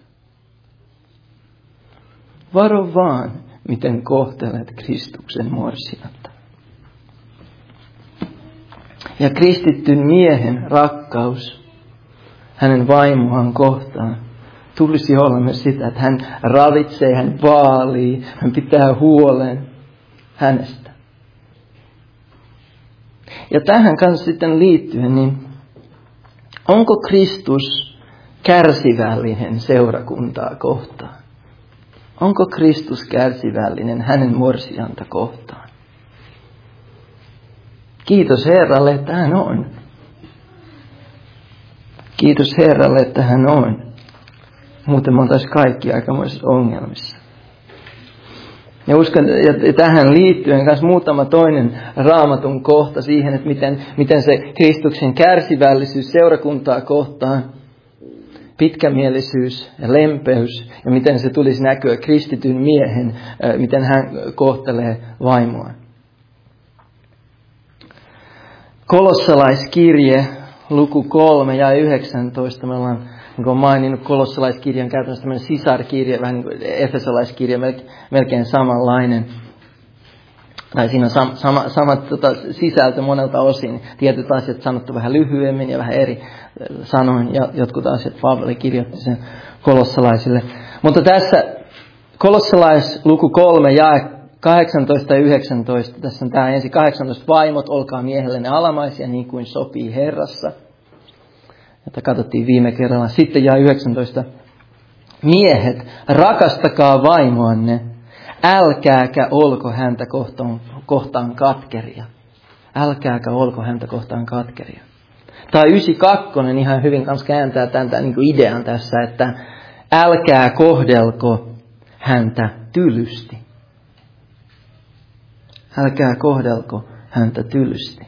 Varo vaan, miten kohtelet Kristuksen morsianta. Ja kristityn miehen rakkaus hänen vaimoaan kohtaan tulisi olla myös sitä, että hän ravitsee, hän vaalii, hän pitää huolen hänestä. Ja tähän kanssa sitten liittyen, niin onko Kristus kärsivällinen seurakuntaa kohtaan? Onko Kristus kärsivällinen hänen morsianta kohtaan? Kiitos Herralle, että hän on. Kiitos Herralle, että hän on. Muuten me oltaisiin kaikki aikamoisissa ongelmissa. Ja uskon, että tähän liittyen myös muutama toinen Raamatun kohta siihen, että miten se Kristuksen kärsivällisyys seurakuntaa kohtaan, pitkämielisyys ja lempeys, ja miten se tulisi näkyä kristityn miehen, miten hän kohtelee vaimoaan. Kolossalaiskirje, luku 3 ja 19, me ollaan niin kuin olen maininnut, kolossalaiskirja on käytännössä tämmöinen sisarkirja, vähän niin kuin efesolaiskirja, melkein samanlainen. Tai siinä on samat sisältö monelta osin. Tietyt asiat sanottu vähän lyhyemmin ja vähän eri sanoin. Ja jotkut asiat Paavali kirjoitti sen kolossalaisille. Mutta tässä kolossalais-luku 3 jae 18 ja 19. Tässä on tämä ensin 18. Vaimot, olkaa miehellenne alamaisia niin kuin sopii Herrassa. Jota katsottiin viime kerralla. Sitten jae 19. Miehet, rakastakaa vaimoanne. Älkääkä olko häntä kohtaan katkeria. Älkääkä olko häntä kohtaan katkeria. Tai 92 ihan hyvin kanssa kääntää tämän niin kuin idean tässä, että älkää kohdelko häntä tylysti. Älkää kohdelko häntä tylysti.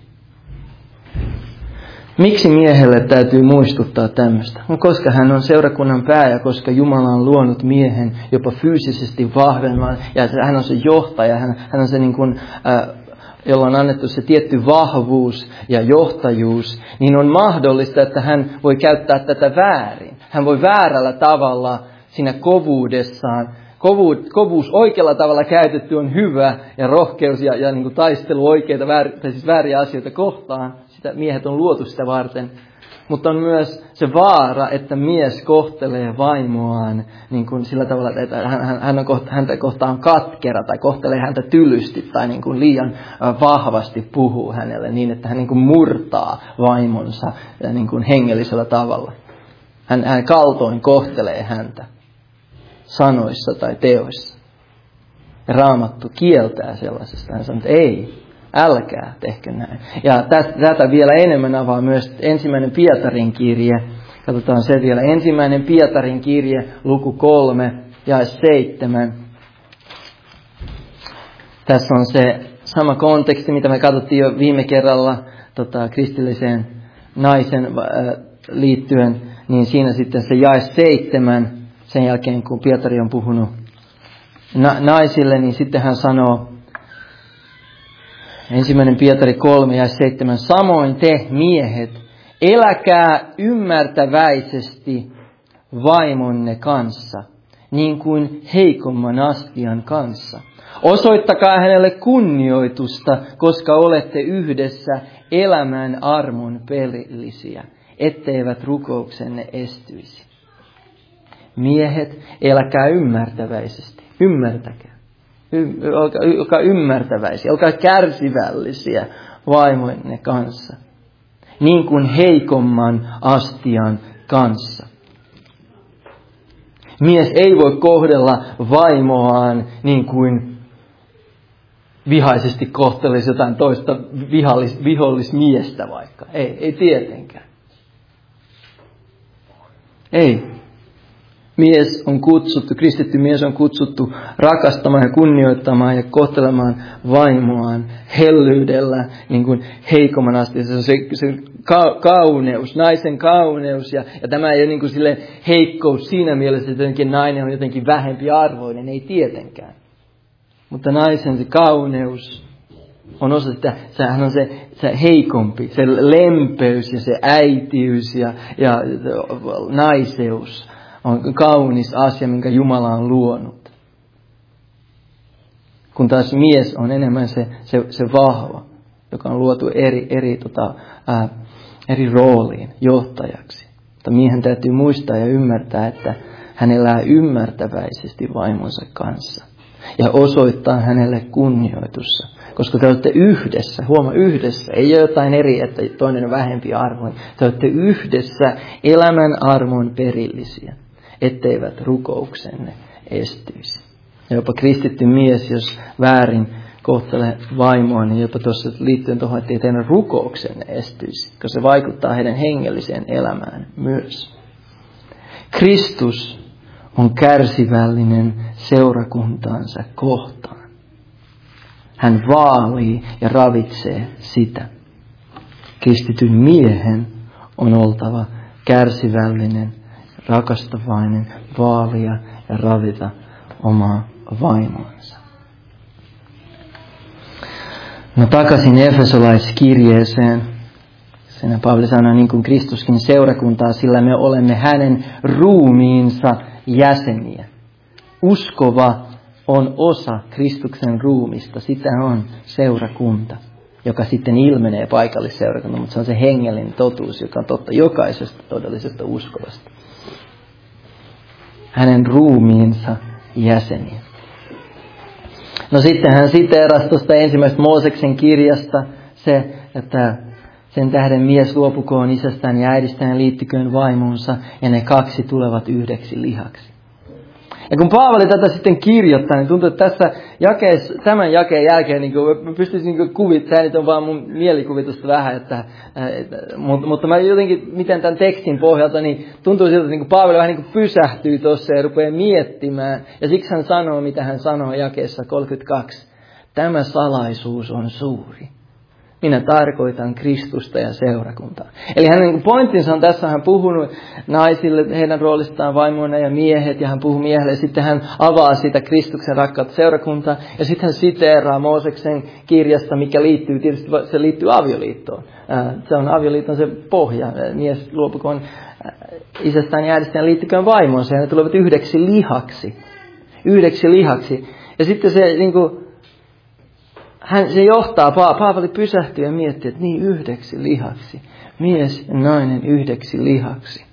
Miksi miehelle täytyy muistuttaa tämmöistä? No, koska hän on seurakunnan pää ja koska Jumala on luonut miehen jopa fyysisesti vahvemman ja hän on se johtaja, hän on se niin kuin, jolla on annettu se tietty vahvuus ja johtajuus, niin on mahdollista, että hän voi käyttää tätä väärin. Hän voi väärällä tavalla siinä kovuudessaan. Kovuus oikealla tavalla käytetty on hyvä ja rohkeus ja niin kuin taistelu oikeita vääriä asioita kohtaan. Sitä miehet on luotu sitä varten. Mutta on myös se vaara, että mies kohtelee vaimoaan niin kuin sillä tavalla, että häntä kohtaan katkera tai kohtelee häntä tylysti tai niin kuin liian vahvasti puhuu hänelle niin, että hän niin kuin murtaa vaimonsa niin kuin hengellisellä tavalla. Hän kaltoin kohtelee häntä sanoissa tai teoissa. Raamattu kieltää sellaisesta. Hän sanoo, että ei, älkää tehkö näin. Ja tätä vielä enemmän avaa myös 1. Pietarin kirje. Katsotaan se vielä. 1. Pietarin kirje, luku 3 ja 7. Tässä on se sama konteksti, mitä me katsottiin jo viime kerralla kristilliseen naisen liittyen. Niin siinä sitten se jae 7. Sen jälkeen, kun Pietari on puhunut naisille, niin sitten hän sanoo, 1. Pietari 3 ja 7, samoin te miehet, eläkää ymmärtäväisesti vaimonne kanssa, niin kuin heikomman astian kanssa. Osoittakaa hänelle kunnioitusta, koska olette yhdessä elämän armon perillisiä, etteivät rukouksenne estyisi. Miehet, eläkää ymmärtäväisesti. Ymmärtäkää. Olkaa ymmärtäväisiä. Olkaa kärsivällisiä vaimoinne kanssa. Niin kuin heikomman astian kanssa. Mies ei voi kohdella vaimoaan niin kuin vihaisesti kohtelisi jotain toista vihollismiestä vaikka. Ei tietenkään. Ei. Mies on kutsuttu, kristitty mies on kutsuttu rakastamaan ja kunnioittamaan ja kohtelemaan vaimoaan hellyydellä, niin kuin heikomman asti. Se on se kauneus, naisen kauneus. Ja tämä ei ole niin kuin silleen heikkous siinä mielessä, että jotenkin nainen on jotenkin vähempi arvoinen, ei tietenkään. Mutta naisen se kauneus on osa sitä, sehän on se heikompi, se lempeys ja se äitiys ja naiseus. On kaunis asia, minkä Jumala on luonut. Kun taas mies on enemmän se vahva, joka on luotu eri rooliin johtajaksi. Mutta miehen täytyy muistaa ja ymmärtää, että hän elää ymmärtäväisesti vaimonsa kanssa. Ja osoittaa hänelle kunnioitusta. Koska te olette yhdessä, yhdessä, ei ole jotain eri, että toinen on vähempi arvoin. Te olette yhdessä elämän armon perillisiä, etteivät rukouksenne estyisi. Ja jopa kristitty mies, jos väärin kohtelee vaimoa, niin jopa tuossa liittyen tuohon, ettei teidän rukouksenne estyisi, koska se vaikuttaa heidän hengelliseen elämään myös. Kristus on kärsivällinen seurakuntaansa kohtaan. Hän vaalii ja ravitsee sitä. Kristityn miehen on oltava kärsivällinen, rakastavainen, vaalia ja ravita omaa vaimoansa. No takaisin Efesolaiskirjeeseen. Siinä Paavali sanoo, niin kuin Kristuskin seurakuntaa, sillä me olemme hänen ruumiinsa jäseniä. Uskova on osa Kristuksen ruumista. Sitä on seurakunta, joka sitten ilmenee paikallisseurakunta, mutta se on se hengellinen totuus, joka on totta jokaisesta todellisesta uskovasta. Hänen ruumiinsa jäseniä. No sitten hän siteerasi tuosta ensimmäisestä Mooseksen kirjasta se, että sen tähden mies luopukoon isästään ja äidistään ja liittyköön vaimonsa ja ne kaksi tulevat yhdeksi lihaksi. Ja kun Paavali tätä sitten kirjoittaa, niin tuntuu, että tässä tämän jakeen jälkeen niin mä pystyisin niin kuvittamaan, nyt on vaan mun mielikuvitusta vähän, mutta mä jotenkin, miten tämän tekstin pohjalta, niin tuntuu siltä, että niin Paavali vähän niin pysähtyy tuossa ja rupeaa miettimään. Ja siksi hän sanoo, mitä hän sanoo jakeessa 32. Tämä salaisuus on suuri. Minä tarkoitan Kristusta ja seurakuntaa. Eli hänen pointtinsa on tässä, hän puhunut naisille heidän roolistaan vaimoina ja miehet, ja hän puhuu miehelle, ja sitten hän avaa sitä Kristuksen rakkautta seurakuntaa, ja sitten hän siteeraa Mooseksen kirjasta, mikä liittyy, tietysti se liittyy avioliittoon. Se on avioliiton se pohja, mies luopukoon isästään ja äidistään liittyköön vaimonsa, ja ne tulevat yhdeksi lihaksi. Yhdeksi lihaksi. Ja sitten se se johtaa, Paavali pysähtyy ja miettii, että niin yhdeksi lihaksi. Mies ja nainen yhdeksi lihaksi.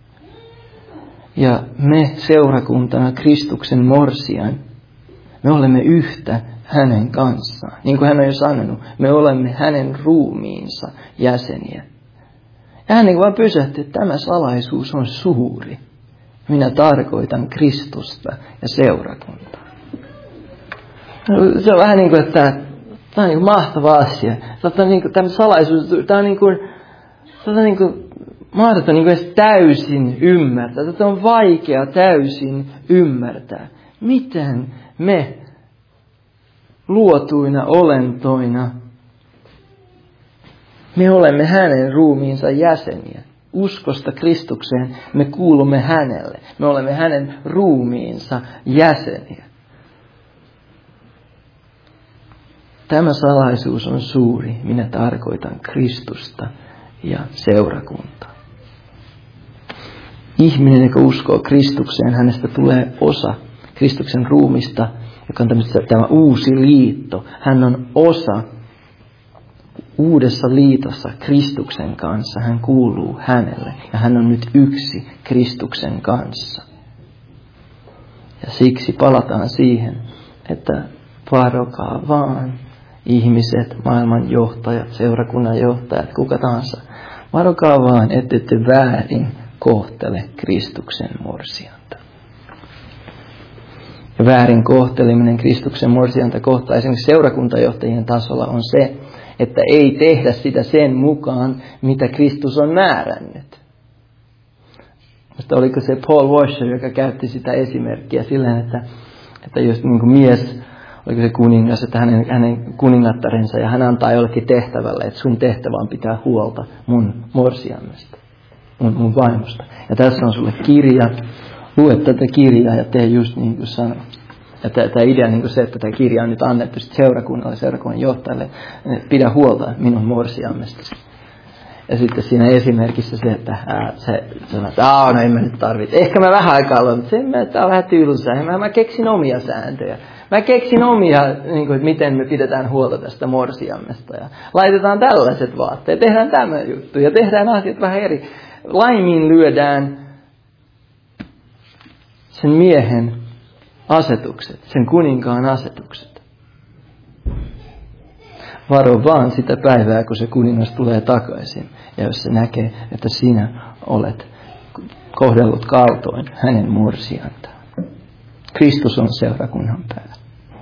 Ja me seurakuntana Kristuksen morsian, me olemme yhtä hänen kanssaan. Niin kuin hän on jo sanonut, me olemme hänen ruumiinsa jäseniä. Ja hän vaan pysähtyy, että tämä salaisuus on suuri. Minä tarkoitan Kristusta ja seurakuntaa. Se on vähän niin kuin, että tämä on niin kuin mahtava asia. Tämä salaisuus, tämä on niin kuin mahdoton niin kuin edes täysin ymmärtää. Tätä on vaikea täysin ymmärtää. Miten me luotuina olentoina, me olemme hänen ruumiinsa jäseniä. Uskosta Kristukseen me kuulumme hänelle. Me olemme hänen ruumiinsa jäseniä. Tämä salaisuus on suuri. Minä tarkoitan Kristusta ja seurakuntaa. Ihminen, joka uskoo Kristukseen, hänestä tulee osa Kristuksen ruumista, joka on tämä uusi liitto. Hän on osa uudessa liitossa Kristuksen kanssa. Hän kuuluu hänelle ja hän on nyt yksi Kristuksen kanssa. Ja siksi palataan siihen, että varokaa vaan ihmiset, maailman johtajat, seurakunnan johtajat, kuka tahansa. Varokaa vaan, ettette väärin kohtele Kristuksen morsianta. Ja väärin kohteleminen Kristuksen morsianta kohtaa esimerkiksi seurakuntajohtajien tasolla on se, että ei tehdä sitä sen mukaan, mitä Kristus on määrännyt. Mutta oliko se Paul Washer, joka käytti sitä esimerkkiä sillä, että jos niin kuin mies, oliko se kuningas, että hänen kuningattarensa ja hän antaa jollekin tehtävälle, että sun tehtävä on pitää huolta mun morsiammesta, mun vaimosta. Ja tässä on sulle kirja, lue tätä kirjaa ja tee just niin kuin sanoo. Ja tämä idea on niin kuin se, että tämä kirja on nyt annettu seurakunnan johtajalle, että pidä huolta minun morsiammestasi. Ja sitten siinä esimerkissä se, että se sanoo, että no en mä nyt tarvitse. Ehkä mä vähän aikaa olen, mutta tämä on vähän tylsää. Mä keksin omia sääntöjä. Mä keksin omia, niin kuin, että miten me pidetään huolta tästä morsiammesta. Ja laitetaan tällaiset vaatteet, tehdään tämä juttu ja tehdään asiat vähän eri. Laiminlyödään sen miehen asetukset, sen kuninkaan asetukset. Varo vaan sitä päivää, kun se kuningas tulee takaisin. Ja jos se näkee, että sinä olet kohdellut kaltoin hänen morsiantaan. Kristus on seurakunnan pää.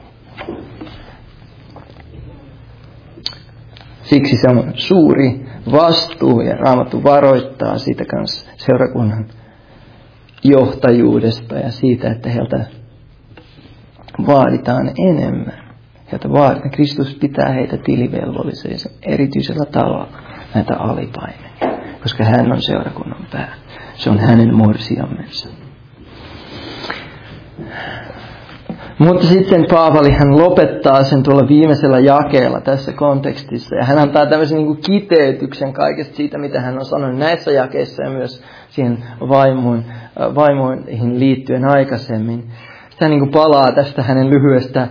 Siksi se on suuri vastuu ja Raamattu varoittaa siitä kanssa seurakunnan johtajuudesta ja siitä, että heiltä vaaditaan enemmän. Heiltä vaaditaan. Kristus pitää heitä tilivelvolliseen erityisellä tavalla näitä alipaimenia, koska hän on seurakunnan pää. Se on hänen morsiammensa. Mutta sitten Paavali hän lopettaa sen tuolla viimeisellä jakeella tässä kontekstissa. Ja hän antaa tämmöisen niin kuin kiteytyksen kaikesta siitä, mitä hän on sanonut näissä jakeissa ja myös siihen vaimoihin liittyen aikaisemmin. Sitten hän niin kuin palaa tästä hänen lyhyestä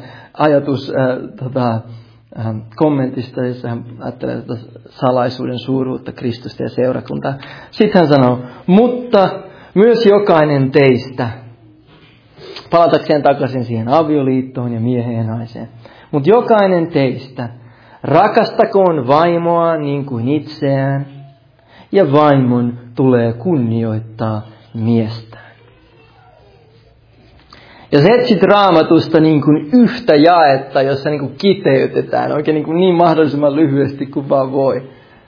kommentista, jossa hän ajattelee tätä salaisuuden suuruutta, Kristusta ja seurakuntaa. Sitten hän sanoo, mutta myös jokainen teistä, palatakseen takaisin siihen avioliittoon ja miehen ja naiseen. Mutta jokainen teistä rakastakoon vaimoa niin kuin itseään, ja vaimon tulee kunnioittaa miestään. Jos etsit Raamatusta niin kuin yhtä jaetta, jossa niin kuin kiteytetään oikein niin mahdollisimman lyhyesti kuin vaan voi.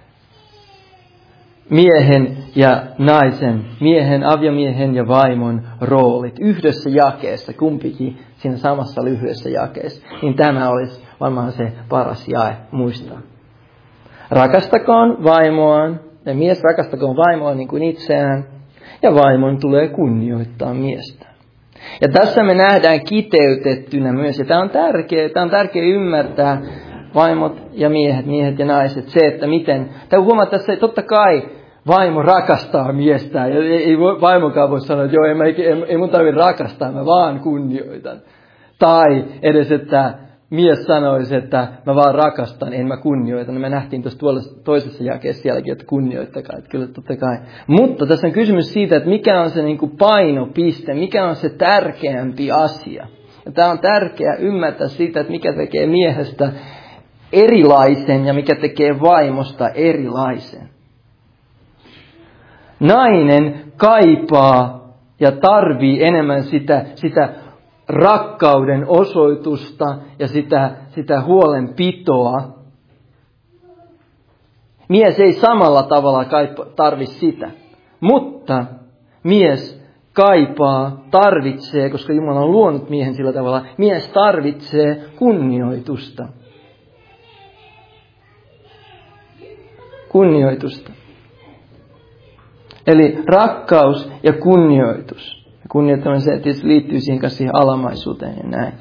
Miehen ja naisen, aviomiehen ja vaimon roolit yhdessä jakeessa, kumpikin siinä samassa lyhyessä jakeessa, niin tämä olisi varmaan se paras jae muistaa. Rakastakoon vaimoaan, ja mies rakastakoon vaimoaan niin kuin itseään, ja vaimon tulee kunnioittaa miestä. Ja tässä me nähdään kiteytettynä myös, ja tämä on tärkeä ymmärtää, vaimot ja miehet ja naiset, se, että miten, tämä huomata se, totta kai vaimo rakastaa miestään, ja ei vaimokaan voi sanoa, että joo, ei mun tarvitse rakastaa, mä vaan kunnioitan. Tai edes, että mies sanoisi, että mä vaan rakastan, en mä kunnioita. Me nähtiin tuossa toisessa jakeessa sielläkin, että kunnioittakaa, että kyllä totta kai. Mutta tässä on kysymys siitä, että mikä on se niin kuin painopiste, mikä on se tärkeämpi asia. Ja tämä on tärkeää ymmärtää siitä, että mikä tekee miehestä erilaisen ja mikä tekee vaimosta erilaisen. Nainen kaipaa ja tarvii enemmän sitä rakkauden osoitusta ja sitä huolenpitoa. Mies ei samalla tavalla tarvi sitä, mutta mies tarvitsee, koska Jumala on luonut miehen sillä tavalla, mies tarvitsee kunnioitusta. Kunnioitusta. Eli rakkaus ja kunnioitus. Kunnioittaminen se tietysti liittyy siihen alamaisuuteen ja näin.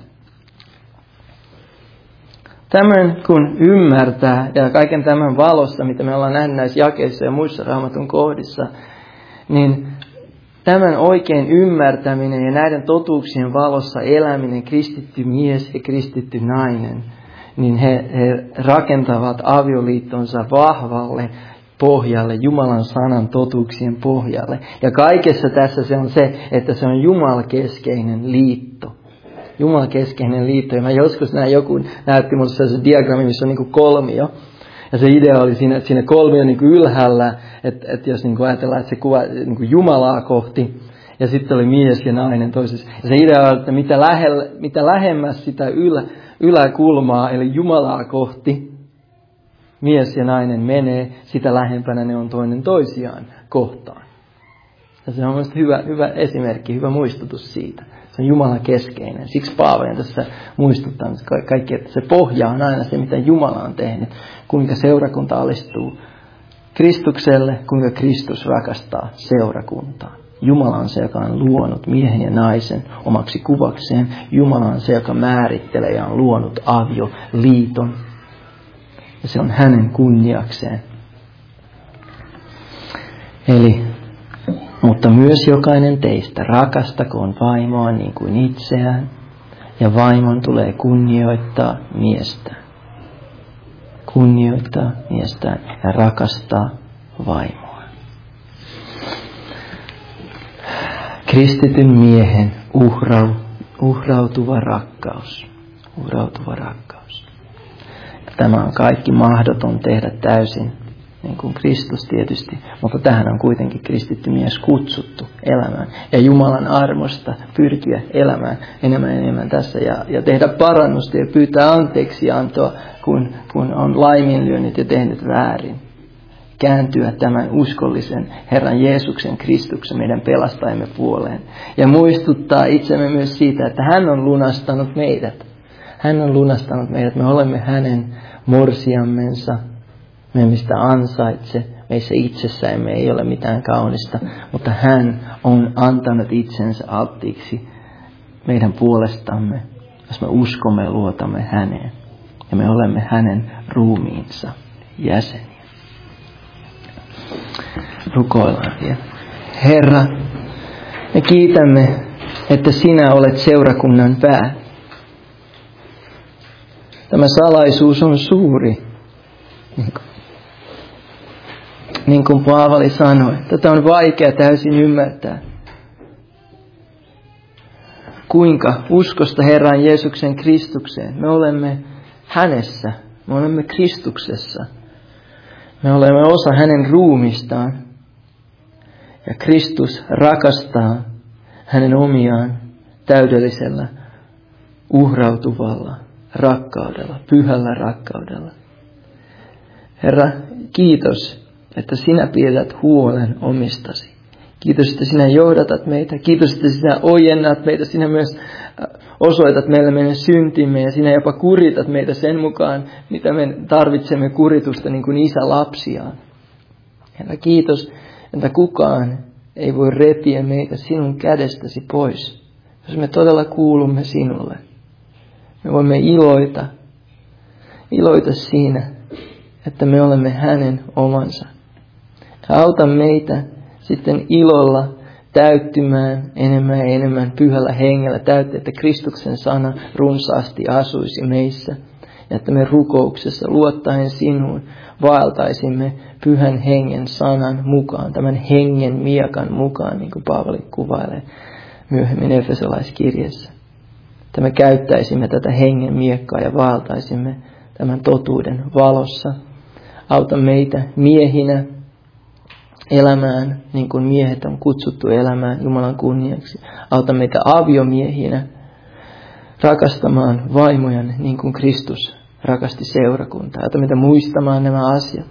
Tämän kun ymmärtää ja kaiken tämän valossa, mitä me ollaan nähnyt näissä jakeissa ja muissa Raamatun kohdissa, niin tämän oikein ymmärtäminen ja näiden totuuksien valossa eläminen, kristitty mies ja kristitty nainen, niin he rakentavat avioliittonsa vahvalle pohjalle, Jumalan sanan totuuksien pohjalle. Ja kaikessa tässä se on se, että se on Jumalakeskeinen liitto. Jumalakeskeinen liitto. Ja mä joskus joku näytti mulle sellaisen diagrammin, missä on niin kuin kolmio. Ja se idea oli siinä, että siinä kolmio niin kuin ylhäällä, että jos niin kuin ajatellaan, että se kuvaa niin kuin Jumalaa kohti. Ja sitten oli mies ja nainen toisessa. Ja se idea oli, että mitä lähemmäs sitä yläkulmaa, eli Jumalaa kohti, mies ja nainen menee, sitä lähempänä ne on toinen toisiaan kohtaan. Ja se on mielestäni hyvä esimerkki, hyvä muistutus siitä. Se on Jumalan keskeinen. Siksi Paavali tässä muistuttaa kaikki, että se pohja on aina se, mitä Jumala on tehnyt. Kuinka seurakunta alistuu Kristukselle, kuinka Kristus rakastaa seurakuntaa. Jumala on se, joka on luonut miehen ja naisen omaksi kuvakseen. Jumala on se, joka määrittelee ja on luonut avioliiton. Ja se on hänen kunniakseen. Eli, mutta myös jokainen teistä rakastakoon vaimoa niin kuin itseään, ja vaimon tulee kunnioittaa miestään. Kunnioittaa miestään ja rakastaa vaimoa. Kristityn miehen uhrautuva rakkaus. Uhrautuva rakkaus. Tämä on kaikki mahdoton tehdä täysin, niin kuin Kristus tietysti, mutta tähän on kuitenkin kristitty mies kutsuttu elämään. Ja Jumalan armosta pyrkiä elämään enemmän tässä ja tehdä parannusta ja pyytää anteeksiantoa, kun on laiminlyönyt ja tehnyt väärin. Kääntyä tämän uskollisen Herran Jeesuksen Kristuksen meidän pelastajamme puoleen. Ja muistuttaa itsemme myös siitä, että hän on lunastanut meidät. Hän on lunastanut meidät. Me olemme hänen morsiammensa. Me emme sitä ansaitse. Meissä itsessämme ei ole mitään kaunista. Mutta hän on antanut itsensä alttiiksi meidän puolestamme. jos me uskomme ja luotamme häneen. Ja me olemme hänen ruumiinsa jäseniä. Rukoillaan vielä. Herra, me kiitämme, että sinä olet seurakunnan pää. Tämä salaisuus on suuri. Niin kuin Paavali sanoi, tätä on vaikea täysin ymmärtää. Kuinka uskosta Herran Jeesuksen Kristukseen me olemme hänessä, me olemme Kristuksessa. Me olemme osa hänen ruumistaan. Ja Kristus rakastaa hänen omiaan täydellisellä, uhrautuvalla rakkaudella, pyhällä rakkaudella. Herra, kiitos, että sinä pidät huolen omistasi. Kiitos, että sinä johdatat meitä. Kiitos, että sinä ojennat meitä. Sinä myös osoitat meille meidän syntimme ja sinä jopa kuritat meitä sen mukaan, mitä me tarvitsemme kuritusta niin kuin isä lapsiaan. Herra, kiitos, että kukaan ei voi repiä meitä sinun kädestäsi pois, jos me todella kuulumme sinulle. Me voimme iloita siinä, että me olemme hänen omansa. Auta meitä sitten ilolla täyttymään enemmän ja enemmän pyhällä hengellä, täyttä, että Kristuksen sana runsaasti asuisi meissä. Ja että me rukouksessa luottaen sinuun vaeltaisimme pyhän hengen sanan mukaan, tämän hengen miekan mukaan, niin kuin Paavali kuvailee myöhemmin Efesolaiskirjassa. Että me käyttäisimme tätä hengen miekkaa ja vaeltaisimme tämän totuuden valossa. Auta meitä miehinä elämään, niin kuin miehet on kutsuttu elämään Jumalan kunniaksi. Auta meitä aviomiehinä rakastamaan vaimojan niin kuin Kristus rakasti seurakuntaa. Auta meitä muistamaan nämä asiat.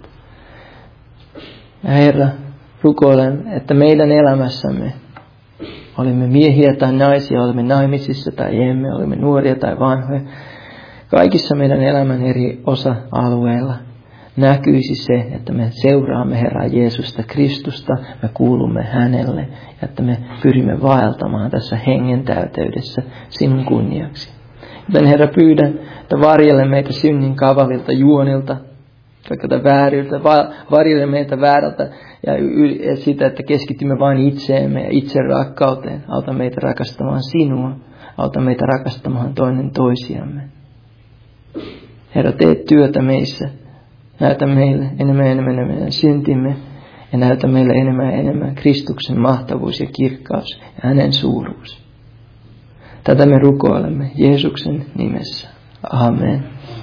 Ja Herra, rukoilen, että meidän elämässämme olimme miehiä tai naisia, olimme naimisissa tai emme, olimme nuoria tai vanhoja. Kaikissa meidän elämän eri osa-alueilla näkyisi se, että me seuraamme Herraa Jeesusta Kristusta, me kuulumme hänelle ja että me pyrimme vaeltamaan tässä hengen täyteydessä sinun kunniaksi. Joten Herra, pyydän, että varjele meitä synnin kavalilta juonilta, kaikilta vääriltä, varjele meitä väärältä ja sitä, että keskitymme vain itseemme ja itse rakkauteen. Auta meitä rakastamaan sinua, auta meitä rakastamaan toinen toisiamme. Herra, tee työtä meissä. Näytä meille enemmän ja enemmän meidän syntimme ja näytä meille enemmän ja enemmän Kristuksen mahtavuus ja kirkkaus ja hänen suuruus. Tätä me rukoilemme Jeesuksen nimessä. Amen.